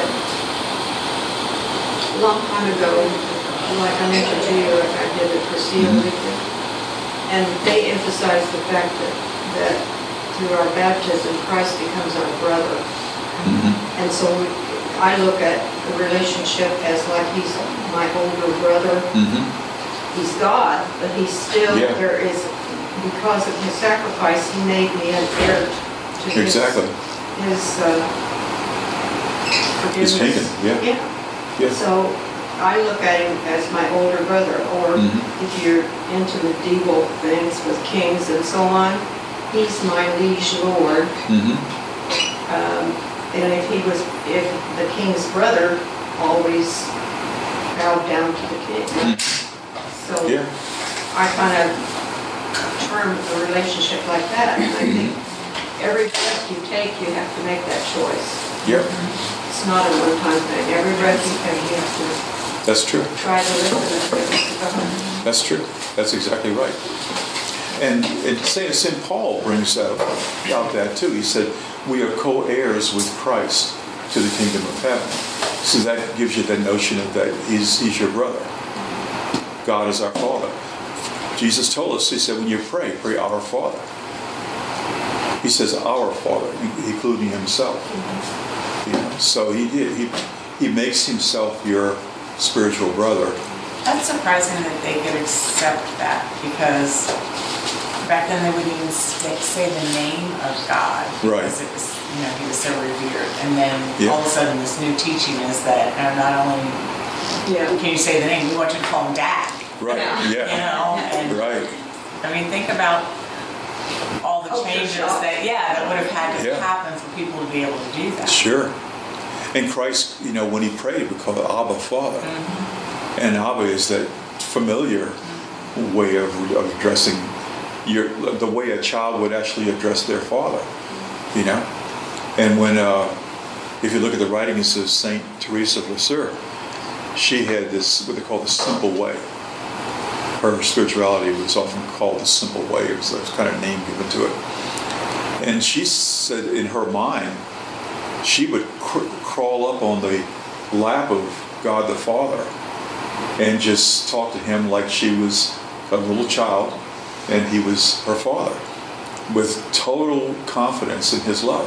a long time ago, like I mentioned to you, like I did at Presea Mhm. Weekly, and they emphasized the fact that, that through our baptism, Christ becomes our brother. Mhm. And so we, I look at the relationship as like he's my older brother. Mhm. He's God, but he's still, Yeah. there is, because of his sacrifice, he made me an heir to his, Exactly. his uh, His forgiveness. kingdom, yeah. Yeah. Yeah. So I look at him as my older brother, or Mhm. if you're into medieval things with kings and so on, he's my liege lord. Mhm. Um, and if he was, if the king's brother always bowed down to the king. So Yeah. I kind of term a relationship like that. And I think every breath you take, you have to make that choice. Yep. It's not a one-time thing. Every breath you take, you have to That's true. try to listen and listen to God. That's true. That's exactly right. And, and Saint Saint Paul brings out, out that too. He said, we are co-heirs with Christ to the kingdom of heaven. So that gives you the notion of that he's, he's your brother. God is our Father. Jesus told us, he said, when you pray, pray our Father. He says our Father, including himself. You know, so he did. He, he makes himself your spiritual brother. That's surprising that they could accept that, because back then they wouldn't even say, say the name of God. Right. Because it was, you know, he was so revered. And then Yeah. all of a sudden this new teaching is that uh, not only Yeah. can you say the name, we want you to call him Dad. Right. Yeah. You Yeah. know, and Right. I mean, think about all the Culture changes shock. that, yeah, that would have had to Yeah. happen for people to be able to do that. Sure. And Christ, you know, when he prayed, we call it Abba Father. Mm-hmm. And Abba is that familiar way of, of addressing your the way a child would actually address their father, you know. And when uh, if you look at the writings of Saint Teresa of Lisieux, she had this what they call the simple way. Her spirituality was often called the simple way. It was a kind of name given to it. And she said in her mind, she would cr- crawl up on the lap of God the Father and just talk to him like she was a little child and he was her father, with total confidence in his love.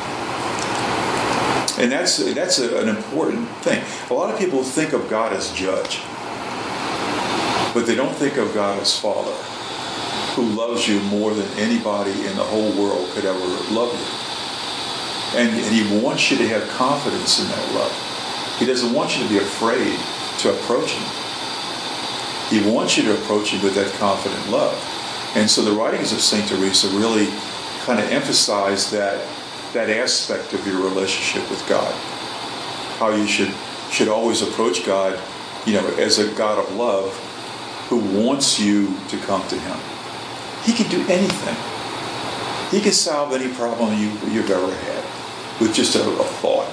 And that's that's a, an important thing. A lot of people think of God as judge, but they don't think of God as Father, who loves you more than anybody in the whole world could ever love you. And, and he wants you to have confidence in that love. He doesn't want you to be afraid to approach him. He wants you to approach him with that confident love. And so the writings of Saint Teresa really kind of emphasize that that aspect of your relationship with God. How you should should always approach God, you know, as a God of love who wants you to come to him. He can do anything. He can solve any problem you, you've ever had with just a, a thought.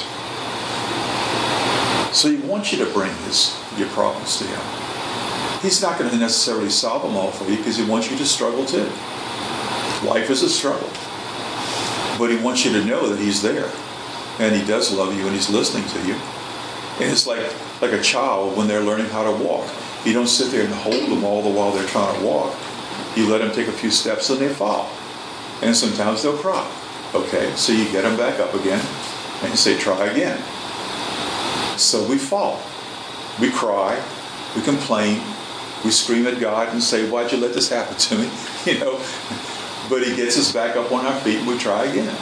So he wants you to bring his your problems to him. He's not going to necessarily solve them all for you because he wants you to struggle too. Life is a struggle. But he wants you to know that he's there. And he does love you and he's listening to you. And it's like, like a child when they're learning how to walk. You don't sit there and hold them all the while they're trying to walk. You let them take a few steps and they fall. And sometimes they'll cry. Okay, so you get them back up again and you say, try again. So we fall. We cry. We complain. We scream at God and say, why'd you let this happen to me? You know, but he gets us back up on our feet and we try again.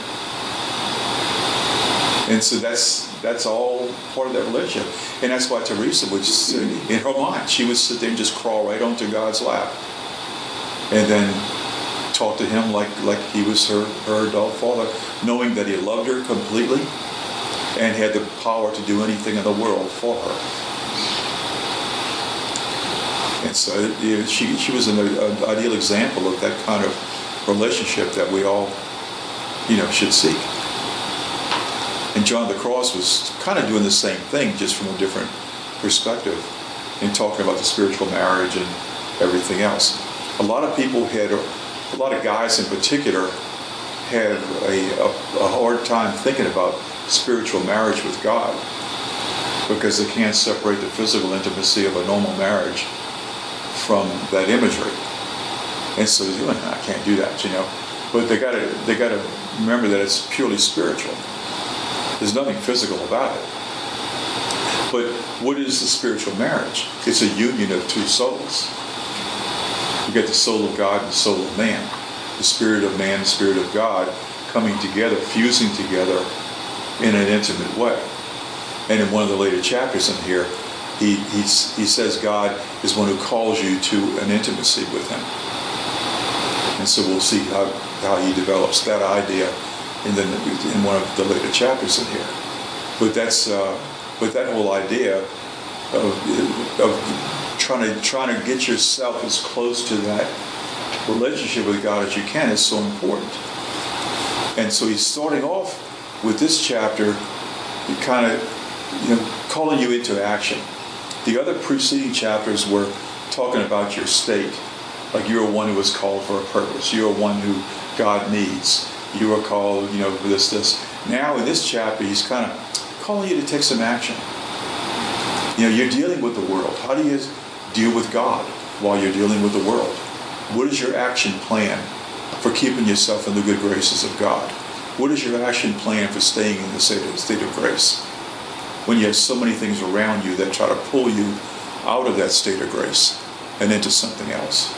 And so that's that's all part of that relationship. And that's why Teresa would just, in her mind, she would sit there and just crawl right onto God's lap. And then talk to him like, like he was her, her adult father, knowing that he loved her completely and had the power to do anything in the world for her. And so you know, she she was an, an ideal example of that kind of relationship that we all, you know, should seek. And John the Cross was kind of doing the same thing, just from a different perspective, in talking about the spiritual marriage and everything else. A lot of people had, a lot of guys in particular, have a, a, a hard time thinking about spiritual marriage with God because they can't separate the physical intimacy of a normal marriage from that imagery. And so I can't do that, you know. But they gotta they gotta remember that it's purely spiritual. There's nothing physical about it. But what is the spiritual marriage? It's a union of two souls. You get the soul of God and the soul of man. The spirit of man, the spirit of God coming together, fusing together in an intimate way. And in one of the later chapters in here, he he's, he says God is one who calls you to an intimacy with him. And so we'll see how, how he develops that idea in the in one of the later chapters in here. But that's uh, but that whole idea of of trying to trying to get yourself as close to that relationship with God as you can is so important. And so he's starting off with this chapter, kind of you know calling you into action. The other preceding chapters were talking about your state, like you're one who was called for a purpose. You're one who God needs. You are called, you know, for this, this. Now in this chapter, he's kind of calling you to take some action. You know, you're dealing with the world. How do you deal with God while you're dealing with the world? What is your action plan for keeping yourself in the good graces of God? What is your action plan for staying in the state of, state of grace? When you have so many things around you that try to pull you out of that state of grace and into something else.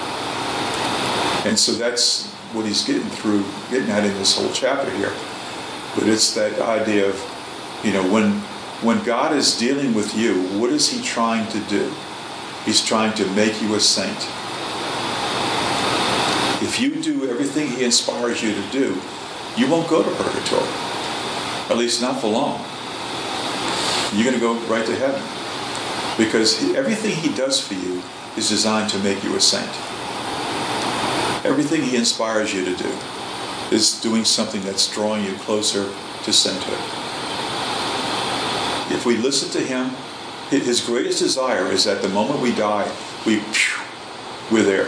And so that's what he's getting through, getting at in this whole chapter here. But it's that idea of, you know, when when God is dealing with you, what is he trying to do? He's trying to make you a saint. If you do everything he inspires you to do, you won't go to purgatory. At least not for long. You're going to go right to heaven. Because he, everything he does for you is designed to make you a saint. Everything he inspires you to do is doing something that's drawing you closer to sainthood. If we listen to him, his greatest desire is that the moment we die, we, we're there.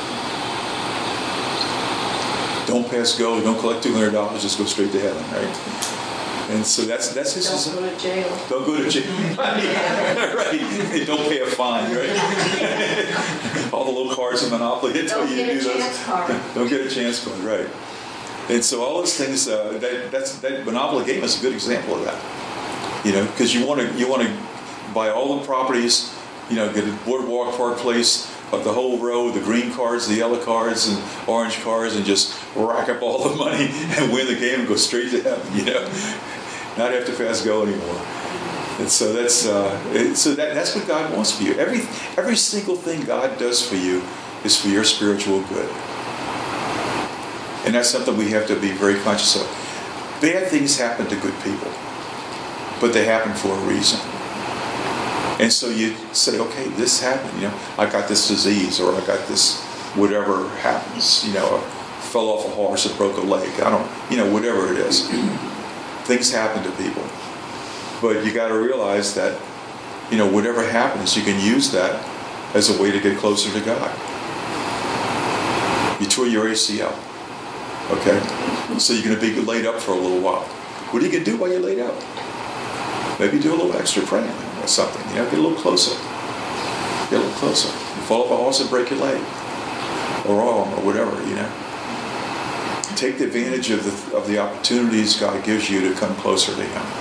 Don't pass go, don't collect two hundred dollars, just go straight to heaven, right? And so that's that's his Don't go to jail. Don't go to jail. Right. Hey, don't pay a fine, right? All the little cards in Monopoly that tell Don't you to get do a those. chance card. Don't get a chance card, right. And so all those things, uh, that that's that Monopoly game is a good example of that. You know, because you want to you want to buy all the properties, you know, get a boardwalk, Park Place, but the whole row, the green cards, the yellow cards, and orange cards, and just rack up all the money and win the game and go straight to heaven, you know. Not have to fast go anymore. And so that's uh, it, so that, that's what God wants for you. Every every single thing God does for you is for your spiritual good. And that's something we have to be very conscious of. Bad things happen to good people, but they happen for a reason. And so you say, okay, this happened, you know, I got this disease, or I got this whatever happens, you know, I fell off a horse and broke a leg. I don't, you know, whatever it is. Things happen to people. But you got to realize that, you know, whatever happens, you can use that as a way to get closer to God. You tore your A C L. Okay? So you're going to be laid up for a little while. What are you going to do while you're laid up? Maybe do a little extra praying or something. You know, get a little closer. Get a little closer. You fall off a horse and break your leg. Or arm, or whatever, you know. Take the advantage of the of the opportunities God gives you to come closer to him.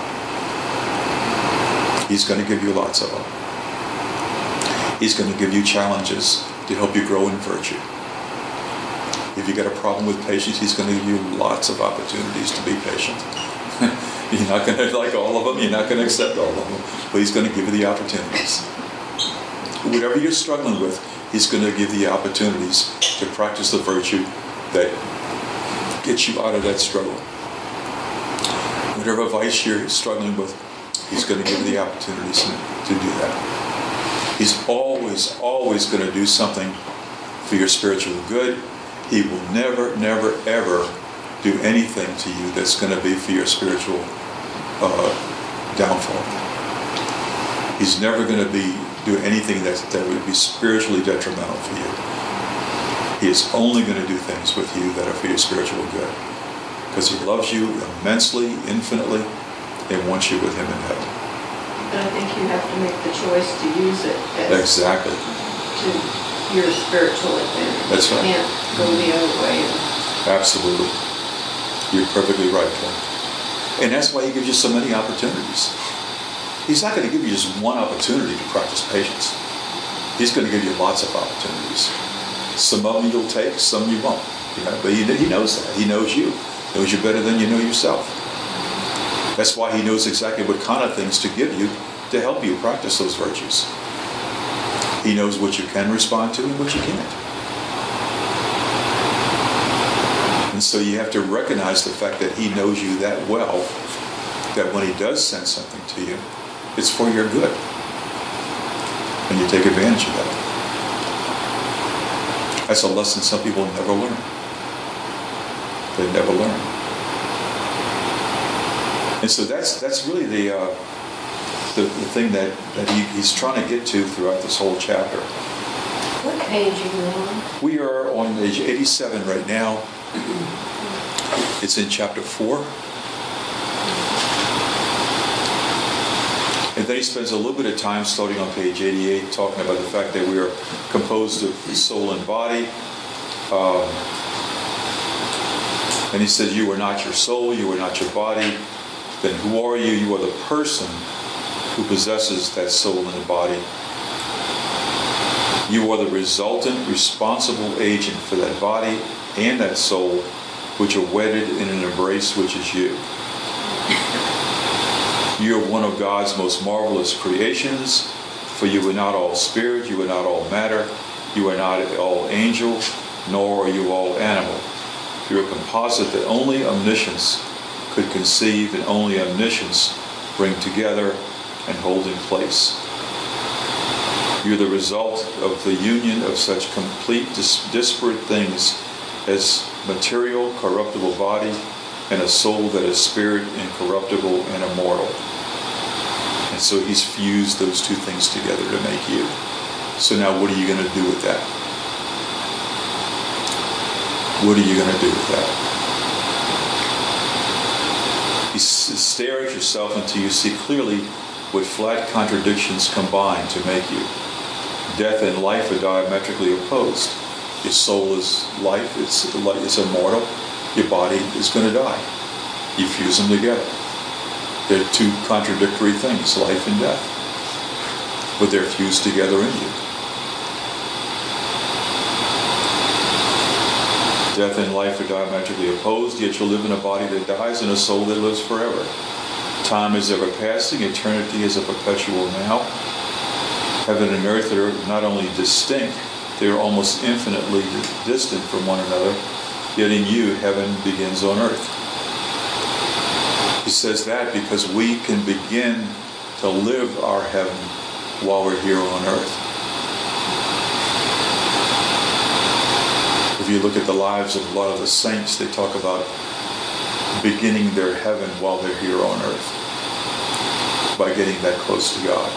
He's going to give you lots of them. He's going to give you challenges to help you grow in virtue. If you got a problem with patience, he's going to give you lots of opportunities to be patient. You're not going to like all of them. You're not going to accept all of them. But he's going to give you the opportunities. Whatever you're struggling with, he's going to give you the opportunities to practice the virtue that gets you out of that struggle. Whatever vice you're struggling with, he's going to give you the opportunities to, to do that. He's always, always going to do something for your spiritual good. He will never, never, ever do anything to you that's going to be for your spiritual uh, downfall. He's never going to be do anything that, that would be spiritually detrimental for you. He is only going to do things with you that are for your spiritual good. Because he loves you immensely, infinitely, and wants you with him in heaven. But I think you have to make the choice to use it as Exactly. to your spiritual advantage. That's right. You can't go the other way. Absolutely. You're perfectly right, Paul. And that's why he gives you so many opportunities. He's not going to give you just one opportunity to practice patience. He's going to give you lots of opportunities. Some of them you'll take, some you won't. You know, but he, he knows that. He knows you. He knows you better than you know yourself. That's why he knows exactly what kind of things to give you to help you practice those virtues. He knows what you can respond to and what you can't. And so you have to recognize the fact that he knows you that well, that when he does send something to you, it's for your good. And you take advantage of that. That's a lesson some people never learn. They never learn. And so that's that's really the uh, the, the thing that, that he, he's trying to get to throughout this whole chapter. What page are you on? We are on page eighty-seven right now. It's in chapter four. And then he spends a little bit of time starting on page eighty-eight talking about the fact that we are composed of soul and body. Um, and he says, you are not your soul, you are not your body. Then who are you? You are the person who possesses that soul and body. You are the resultant, responsible agent for that body and that soul, which are wedded in an embrace which is you. You are one of God's most marvelous creations, for you are not all spirit, you are not all matter, you are not all angel, nor are you all animal. You are a composite that only omniscience could conceive, and only omniscience bring together and hold in place. You're the result of the union of such complete dis- disparate things as material, corruptible body, and a soul that is spirit, incorruptible and immortal. And so he's fused those two things together to make you. So now what are you going to do with that? What are you going to do with that? You stare at yourself until you see clearly what flat contradictions combine to make you. Death and life are diametrically opposed. Your soul is life, it's, it's immortal. Your body is going to die. You fuse them together. They're two contradictory things, life and death. But they're fused together in you. Death and life are diametrically opposed, yet you'll live in a body that dies and a soul that lives forever. Time is ever passing, eternity is a perpetual now. Heaven and earth are not only distinct, they are almost infinitely distant from one another, yet in you, heaven begins on earth. He says that because we can begin to live our heaven while we're here on earth. If you look at the lives of a lot of the saints, they talk about beginning their heaven while they're here on earth, by getting that close to God.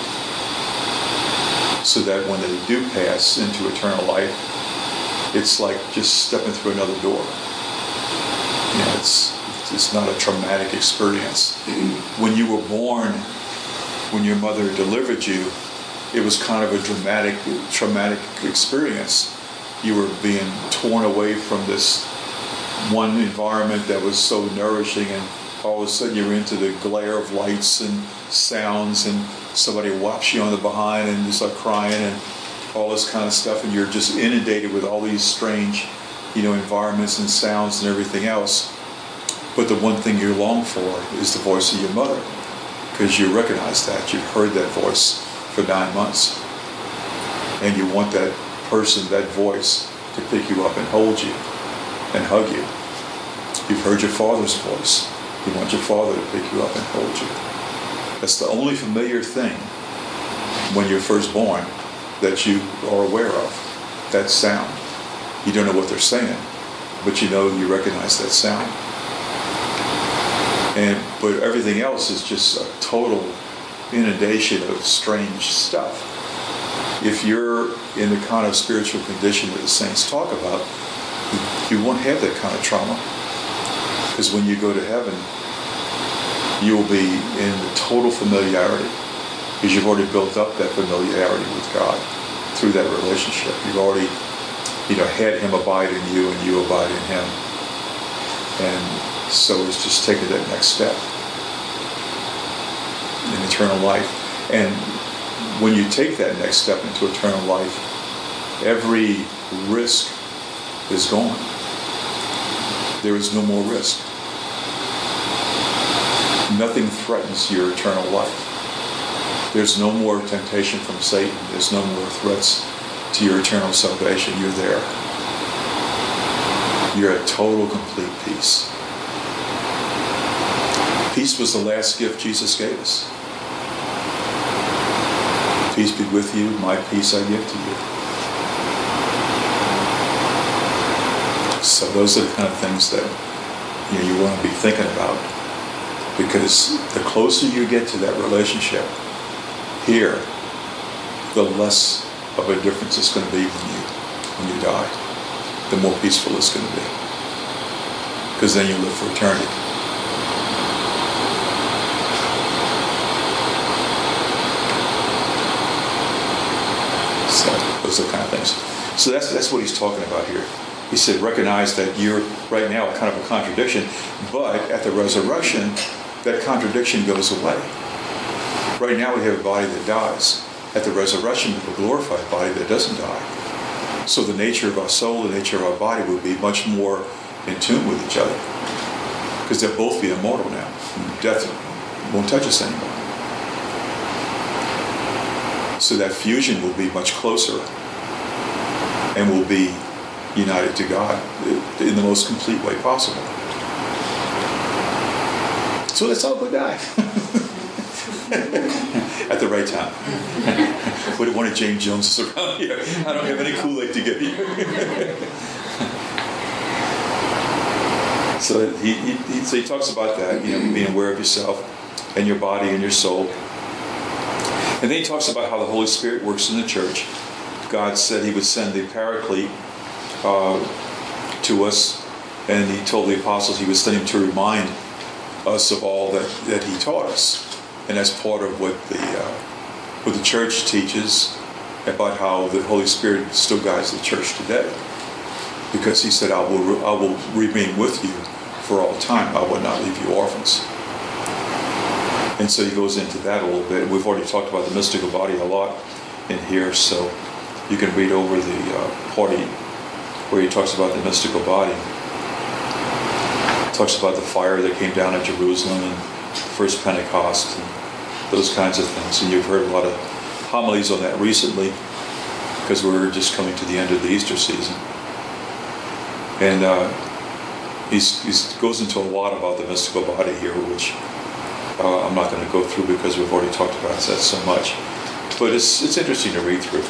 So that when they do pass into eternal life, it's like just stepping through another door. You know, it's it's not a traumatic experience. When you were born, when your mother delivered you, it was kind of a dramatic, traumatic experience. You were being torn away from this one environment that was so nourishing, and all of a sudden you're into the glare of lights and sounds, and somebody whops you on the behind and you start crying and all this kind of stuff, and you're just inundated with all these strange, you know, environments and sounds and everything else. But the one thing you long for is the voice of your mother, because you recognize that. You've heard that voice for nine months. And you want that person, that voice, to pick you up and hold you and hug you. You've heard your father's voice. You want your father to pick you up and hold you. That's the only familiar thing when you're first born that you are aware of, that sound. You don't know what they're saying, but you know, you recognize that sound. And but everything else is just a total inundation of strange stuff. If you're in the kind of spiritual condition that the saints talk about, you won't have that kind of trauma. Because when you go to heaven, you will be in total familiarity, because you've already built up that familiarity with God through that relationship. You've already, you know, had Him abide in you and you abide in Him. And so it's just taking that next step in eternal life. And when you take that next step into eternal life, every risk is gone. There is no more risk. Nothing threatens your eternal life. There's no more temptation from Satan. There's no more threats to your eternal salvation. You're there. You're at total, complete peace. Peace was the last gift Jesus gave us. Peace be with you. My peace I give to you. So those are the kind of things that, you know, you want to be thinking about. Because the closer you get to that relationship here, the less of a difference it's going to be when you when you die. The more peaceful it's going to be. Because then you live for eternity. So those are the kind of things. So that's that's what he's talking about here. He said, recognize that you're right now kind of a contradiction, but at the resurrection, that contradiction goes away. Right now we have a body that dies. At the resurrection, we have a glorified body that doesn't die. So the nature of our soul, the nature of our body will be much more in tune with each other. Because they'll both be immortal now. Death won't touch us anymore. So that fusion will be much closer and will be united to God in the most complete way possible. So let's all go die. at the right time. But one of James Jones is around here. I don't have any Kool-Aid to give you. So he, he, he, so he talks about that, you know, being aware of yourself and your body and your soul. And then he talks about how the Holy Spirit works in the church. God said he would send the Paraclete uh, to us, and he told the apostles he would send him to remind us of all that, that he taught us. And that's part of what the uh, what the church teaches about how the Holy Spirit still guides the church today. Because he said, I will, I will remain with you for all time. I will not leave you orphans. And so he goes into that a little bit. We've already talked about the mystical body a lot in here, so you can read over the uh, part where he talks about the mystical body. He talks about the fire that came down at Jerusalem and first Pentecost and those kinds of things. And you've heard a lot of homilies on that recently because we're just coming to the end of the Easter season. And uh, he goes into a lot about the mystical body here, which uh, I'm not going to go through because we've already talked about that so much. But it's it's interesting to read through.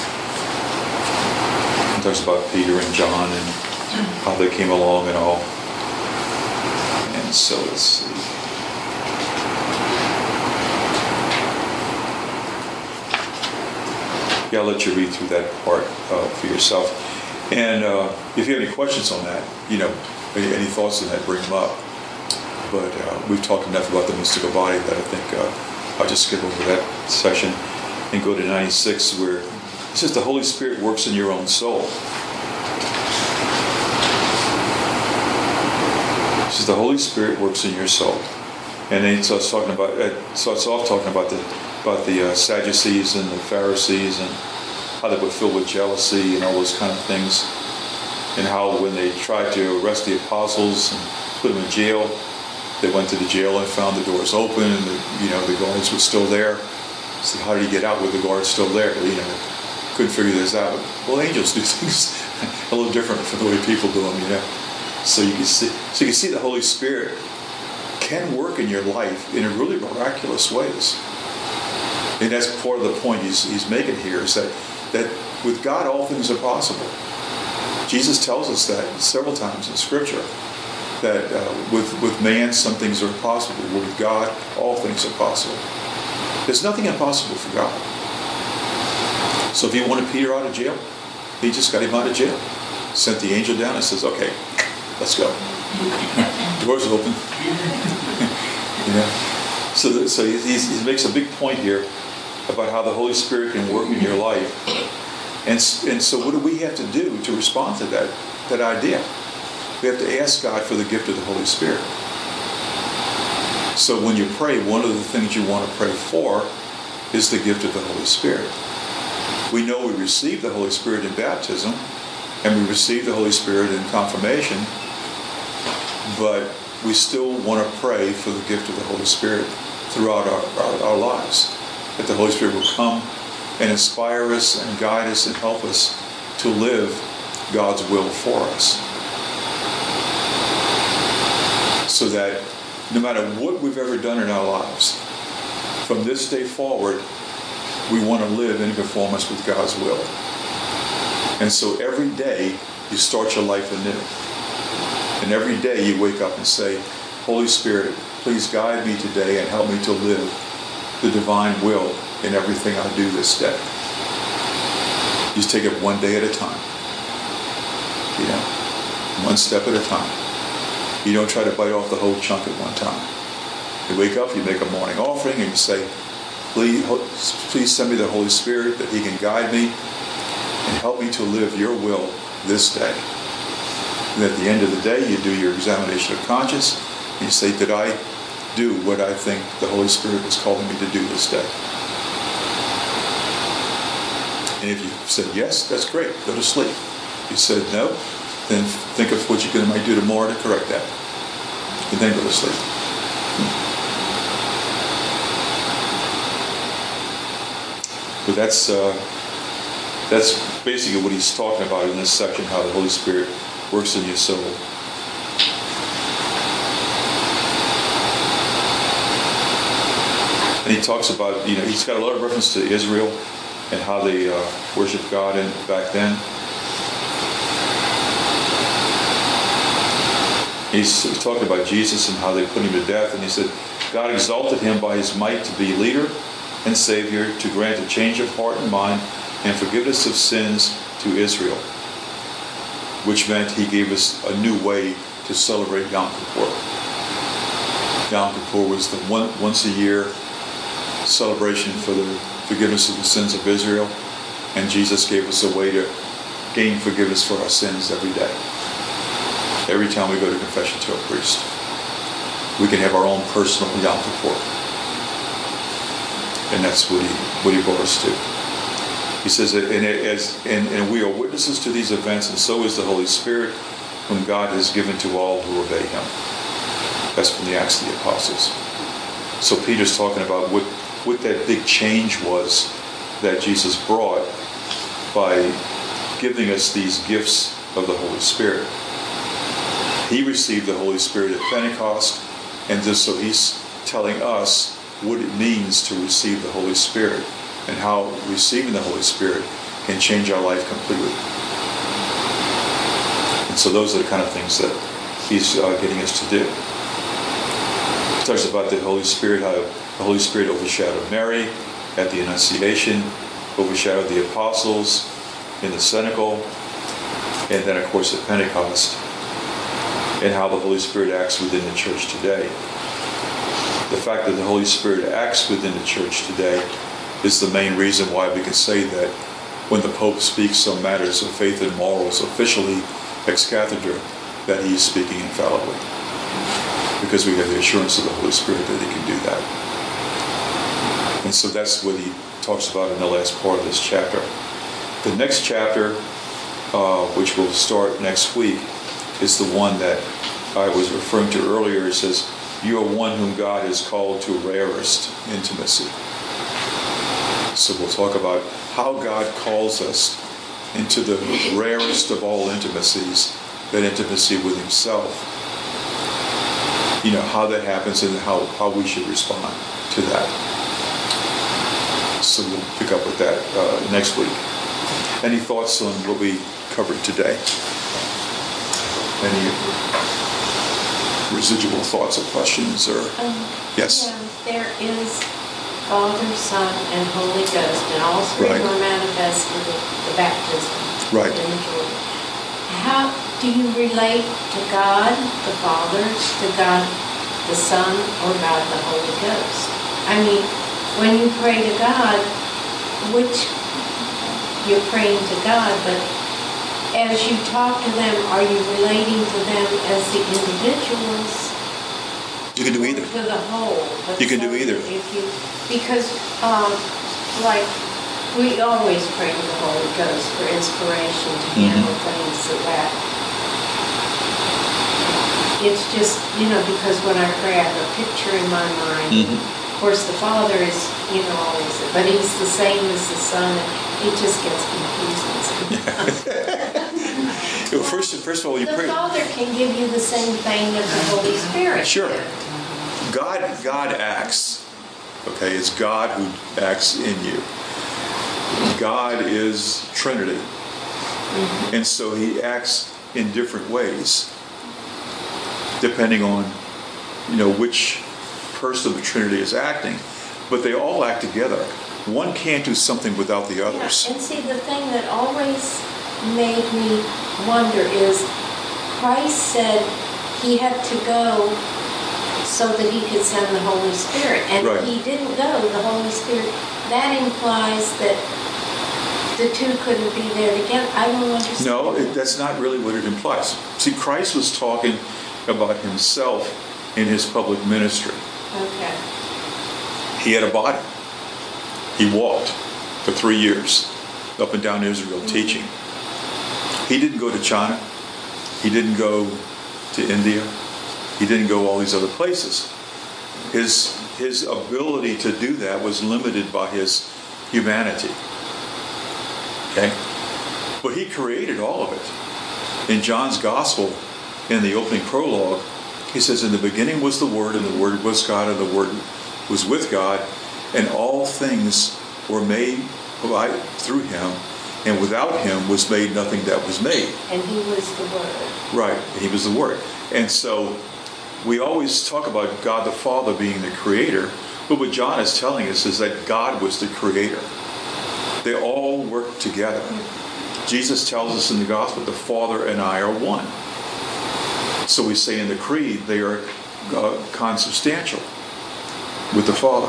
He talks about Peter and John and how they came along and all. And so let's see. Yeah, I'll let you read through that part uh, for yourself. And uh, if you have any questions on that, you know, any, any thoughts on that, bring them up. But uh, we've talked enough about the mystical body that I think uh, I'll just skip over that session and go to ninety-six, where it says the Holy Spirit works in your own soul. It says the Holy Spirit works in your soul. And then it starts talking about, it starts off talking about the about the uh, Sadducees and the Pharisees and how they were filled with jealousy and all those kind of things, and how when they tried to arrest the apostles and put them in jail, they went to the jail and found the doors open and the, you know the guards were still there. So how did he get out with the guards still there? You know, couldn't figure this out. Well, angels do things a little different from the way people do them, you know. So you can see, so you can see the Holy Spirit can work in your life in really miraculous ways. And that's part of the point he's, he's making here, is that, that with God all things are possible. Jesus tells us that several times in Scripture, that uh, with, with man some things are impossible, but with God all things are possible. There's nothing impossible for God. So if he wanted Peter out of jail, he just got him out of jail. Sent the angel down and says, okay, let's go. Doors open. You know? So, that, so he, he makes a big point here about how the Holy Spirit can work in your life. And, and so what do we have to do to respond to that, that idea? We have to ask God for the gift of the Holy Spirit. So when you pray, one of the things you want to pray for is the gift of the Holy Spirit. We know we receive the Holy Spirit in baptism, and we receive the Holy Spirit in confirmation, but we still want to pray for the gift of the Holy Spirit throughout our, our, our lives. That the Holy Spirit will come and inspire us and guide us and help us to live God's will for us. So that no matter what we've ever done in our lives, from this day forward, we want to live in conformance with God's will. And so every day, you start your life anew. And every day you wake up and say, Holy Spirit, please guide me today and help me to live the divine will in everything I do this day. You just take it one day at a time. You know, one step at a time. You don't try to bite off the whole chunk at one time. You wake up, you make a morning offering, and you say, please, please send me the Holy Spirit that he can guide me and help me to live your will this day. And at the end of the day, you do your examination of conscience, and you say, did I do what I think the Holy Spirit is calling me to do this day? And if you said yes, that's great, go to sleep. If you said no, then think of what you might do tomorrow to correct that. And then go to sleep. But that's uh, that's basically what he's talking about in this section, how the Holy Spirit works in your soul. And he talks about, you know, he's got a lot of reference to Israel and how they uh, worshiped God in, back then. He's talking about Jesus and how they put him to death, and he said, God exalted him by his might to be leader and savior, to grant a change of heart and mind and forgiveness of sins to Israel, which meant he gave us a new way to celebrate Yom Kippur. Yom Kippur was the one, once a year celebration for the forgiveness of the sins of Israel, and Jesus gave us a way to gain forgiveness for our sins every day. Every time we go to confession to a priest, we can have our own personal Yom Kippur. And that's what he, what he brought us to. He says, and, as, and, and we are witnesses to these events, and so is the Holy Spirit, whom God has given to all who obey him. That's from the Acts of the Apostles. So Peter's talking about what, what that big change was that Jesus brought by giving us these gifts of the Holy Spirit. He received the Holy Spirit at Pentecost, and this, so he's telling us what it means to receive the Holy Spirit and how receiving the Holy Spirit can change our life completely. And so those are the kind of things that he's uh, getting us to do. He talks about the Holy Spirit, how the Holy Spirit overshadowed Mary at the Annunciation, overshadowed the apostles in the cenacle, and then of course at Pentecost, and how the Holy Spirit acts within the church today. The fact that the Holy Spirit acts within the church today is the main reason why we can say that when the Pope speaks on matters of faith and morals officially ex cathedra, that he is speaking infallibly. Because we have the assurance of the Holy Spirit that he can do that. And so that's what he talks about in the last part of this chapter. The next chapter, uh, which will start next week, is the one that I was referring to earlier. It says, you are one whom God has called to rarest intimacy. So we'll talk about how God calls us into the rarest of all intimacies, that intimacy with himself. You know, how that happens and how, how we should respond to that. So we'll pick up with that uh, next week. Any thoughts on what we covered today? Any residual thoughts or questions? Or um, yes? Yeah, there is Father, Son, and Holy Ghost, and all three Right. were manifested at the baptism Right. in the Jordan. How do you relate to God the Father, to God the Son, or God the Holy Ghost? I mean, when you pray to God, which you're praying to God, but as you talk to them, are you relating to them as the individuals? You can do either. To the whole. But You can do so either. If you, because, um, like, we always pray to the Holy Ghost for inspiration to handle Mhm. things so that it's just, you know, because when I pray, I have a picture in my mind. Mhm. Of course, the Father is, you know, always, but he's the same as the Son, and it just gets confusing sometimes. Well, first, first of all, you The pray. Father can give you the same thing that the Holy Spirit Sure. can. God, God acts. Okay, it's God who acts in you. God is Trinity, and so He acts in different ways, depending on, you know, which person of the Trinity is acting. But they all act together. One can't do something without the others. Yeah, and see, the thing that always made me wonder is Christ said he had to go so that he could send the Holy Spirit. And Right. if he didn't go, the Holy Spirit, that implies that the two couldn't be there together. I don't understand. No, it, that's not really what it implies. See, Christ was talking about himself in his public ministry. Okay. He had a body. He walked for three years up and down Israel teaching. He didn't go to China. He didn't go to India. He didn't go all these other places. His, his ability to do that was limited by his humanity. Okay? But he created all of it. In John's Gospel, in the opening prologue, he says, in the beginning was the Word, and the Word was God, and the Word was with God, and all things were made by, through him, and without him was made nothing that was made. And he was the Word. Right, he was the Word. And so we always talk about God the Father being the creator, but what John is telling us is that God was the creator. They all work together. Jesus tells us in the gospel, the Father and I are one. So we say in the creed, they are uh, consubstantial with the Father.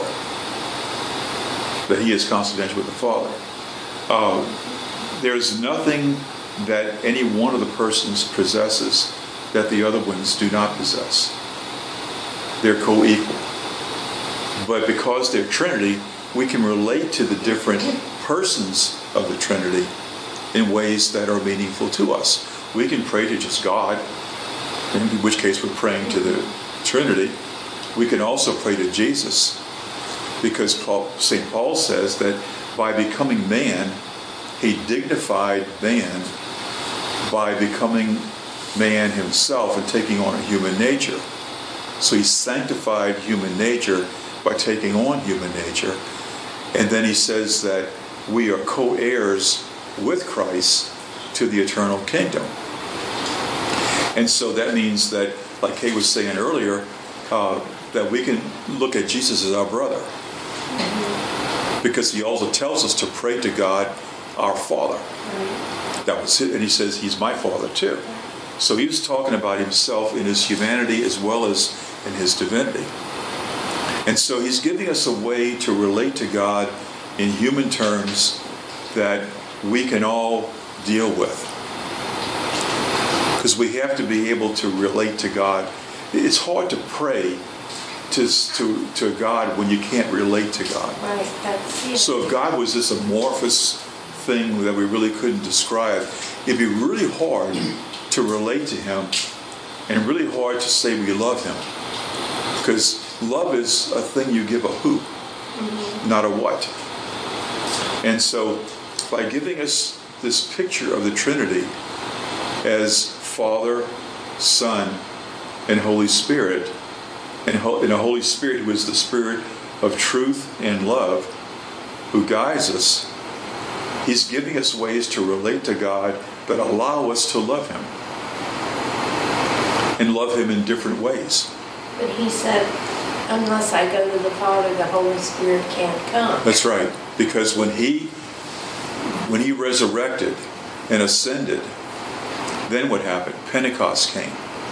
That he is consubstantial with the Father. Uh, there's nothing that any one of the persons possesses that the other ones do not possess. They're co-equal. But because they're Trinity, we can relate to the different persons of the Trinity in ways that are meaningful to us. We can pray to just God, in which case we're praying to the Trinity. We can also pray to Jesus, because Paul, Saint Paul says that by becoming man, he dignified man by becoming man himself and taking on a human nature. So he sanctified human nature by taking on human nature. And then he says that we are co-heirs with Christ to the eternal kingdom. And so that means that, like Kay was saying earlier, uh, that we can look at Jesus as our brother. Because he also tells us to pray to God, our Father. That was it. And he says, he's my Father too. So he was talking about himself in his humanity as well as in his divinity. And so he's giving us a way to relate to God in human terms that we can all deal with. Because we have to be able to relate to God. It's hard to pray to, to, to God when you can't relate to God. Right, that's it. So if God was this amorphous thing that we really couldn't describe, it'd be really hard to relate to him and really hard to say we love him. Because love is a thing you give a who, mm-hmm. not a what. And so by giving us this picture of the Trinity as Father, Son, and Holy Spirit, and a Holy Spirit who is the Spirit of truth and love, who guides us, he's giving us ways to relate to God that allow us to love him. And love him in different ways. But he said, unless I go to the Father, the Holy Spirit can't come. That's right. Because when he when he resurrected and ascended, then what happened? Pentecost came.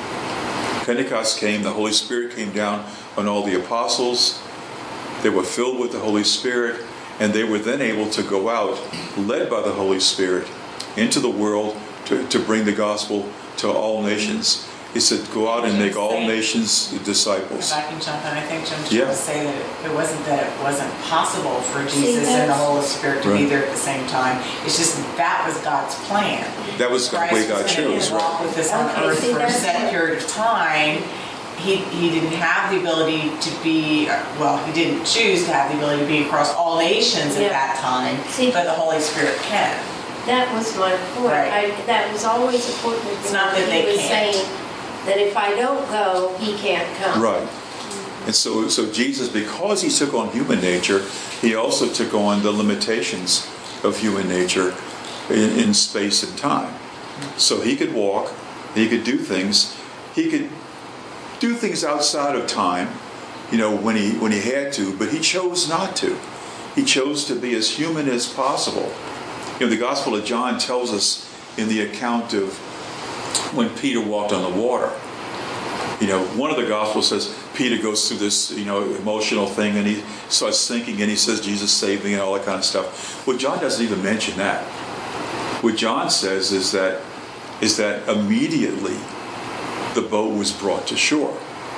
Pentecost came, the Holy Spirit came down on all the apostles. They were filled with the Holy Spirit, and they were then able to go out, led by the Holy Spirit, into the world to, to bring the gospel to all nations. He said, go out and make all nations disciples. If I can jump in, I think Jim should Yeah. say that it wasn't that it wasn't possible for See, Jesus and the that's- Holy Spirit to Right. be there at the same time. It's just that was God's plan. That was the Christ way God was going chose, to walk right? with us on Okay, earth see, for a that's set what- period of time. He, he didn't have the ability to be, well, he didn't choose to have the ability to be across all nations Yeah. at that time, See- but the Holy Spirit can. That was my point. Right. I, that was always important. It's not that they He was can't. saying that if I don't go, he can't come. Right. And so, so Jesus, because he took on human nature, he also took on the limitations of human nature in, in space and time. So he could walk, he could do things, he could do things outside of time, you know, when he when he had to, but he chose not to. He chose to be as human as possible. You know, the Gospel of John tells us in the account of when Peter walked on the water. You know, one of the Gospels says Peter goes through this, you know, emotional thing, and he starts sinking, and he says, Jesus saved me, and all that kind of stuff. Well, John doesn't even mention that. What John says is that is that immediately the boat was brought to shore.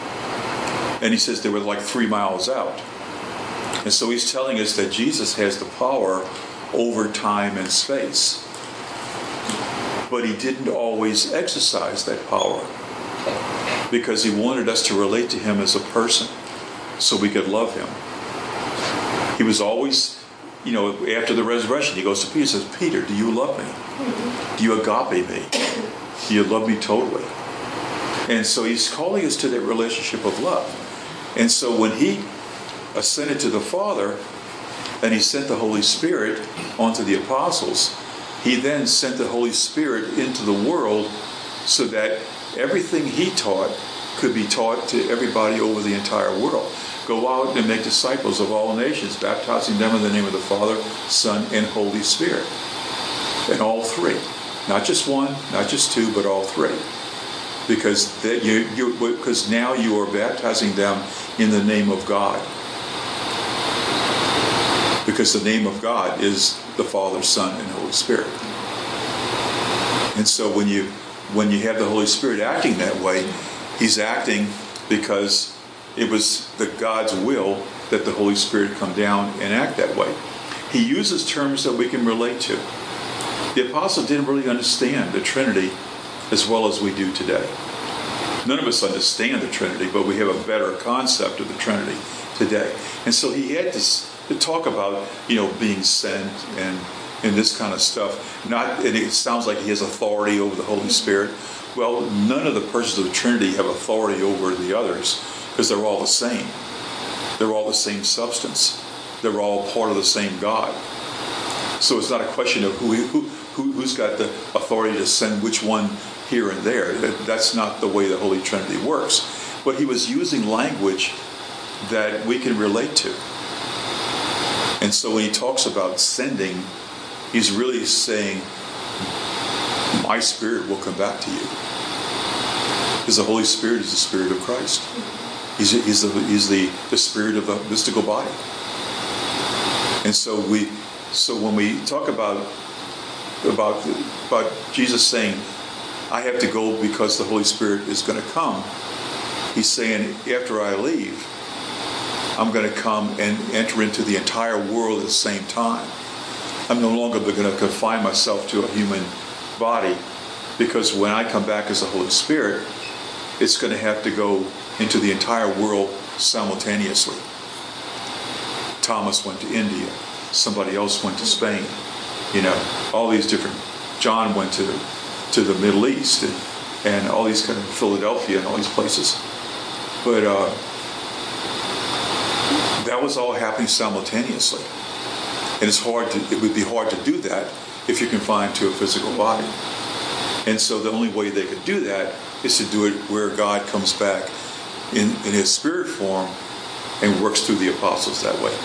And he says they were like three miles out. And so he's telling us that Jesus has the power over time and space. But he didn't always exercise that power, because he wanted us to relate to him as a person so we could love him. He was always, you know, after the resurrection, he goes to Peter and says, Peter, do you love me? Do you agape me? Do you love me totally? And so he's calling us to that relationship of love. And so when he ascended to the Father, and he sent the Holy Spirit onto the apostles, he then sent the Holy Spirit into the world so that everything he taught could be taught to everybody over the entire world. Go out and make disciples of all nations, baptizing them in the name of the Father, Son, and Holy Spirit. And all three. Not just one, not just two, but all three. Because that you, you, because now you are baptizing them in the name of God. Because the name of God is the Father, Son, and Holy Spirit. And so when you when you have the Holy Spirit acting that way, he's acting because it was the God's will that the Holy Spirit come down and act that way. He uses terms that we can relate to. The apostle didn't really understand the Trinity as well as we do today. None of us understand the Trinity, but we have a better concept of the Trinity today. And so he had to, to talk about, you know, being sent and and this kind of stuff. Not, and it sounds like he has authority over the Holy Spirit. Well, none of the persons of the Trinity have authority over the others because they're all the same. They're all the same substance. They're all part of the same God. So it's not a question of who, who, who who's got the authority to send which one here and there. That's not the way the Holy Trinity works. But he was using language that we can relate to. And so when he talks about sending, he's really saying, my Spirit will come back to you. Because the Holy Spirit is the Spirit of Christ. He's, he's, the, he's the, the Spirit of the mystical body. And so we, so when we talk about, about, about Jesus saying, I have to go because the Holy Spirit is going to come, he's saying, after I leave, I'm going to come and enter into the entire world at the same time. I'm no longer going to confine myself to a human body, because when I come back as the Holy Spirit, it's going to have to go into the entire world simultaneously. Thomas went to India. Somebody else went to Spain. You know, all these different... John went to to the Middle East and, and all these kind of Philadelphia and all these places. But uh, that was all happening simultaneously. And it's hard to, it would be hard to do that if you're confined to a physical body. And so the only way they could do that is to do it where God comes back in, in his spirit form and works through the apostles that way.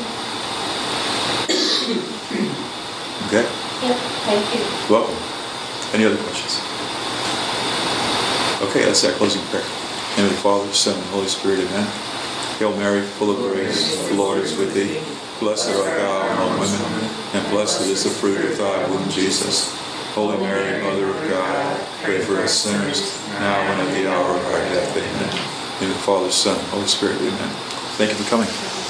Okay? Yep, thank you. Welcome. Any other questions? Okay, that's that closing prayer. In the name of the Father, Son, and Holy Spirit, amen. Hail Mary, full of grace, the Lord is with thee. Blessed art thou among women, and blessed is the fruit of thy womb, Jesus. Holy Mary, Mother of God, pray for us sinners, now and at the hour of our death. Amen. In the name of the Father, Son, and Holy Spirit, amen. Thank you for coming.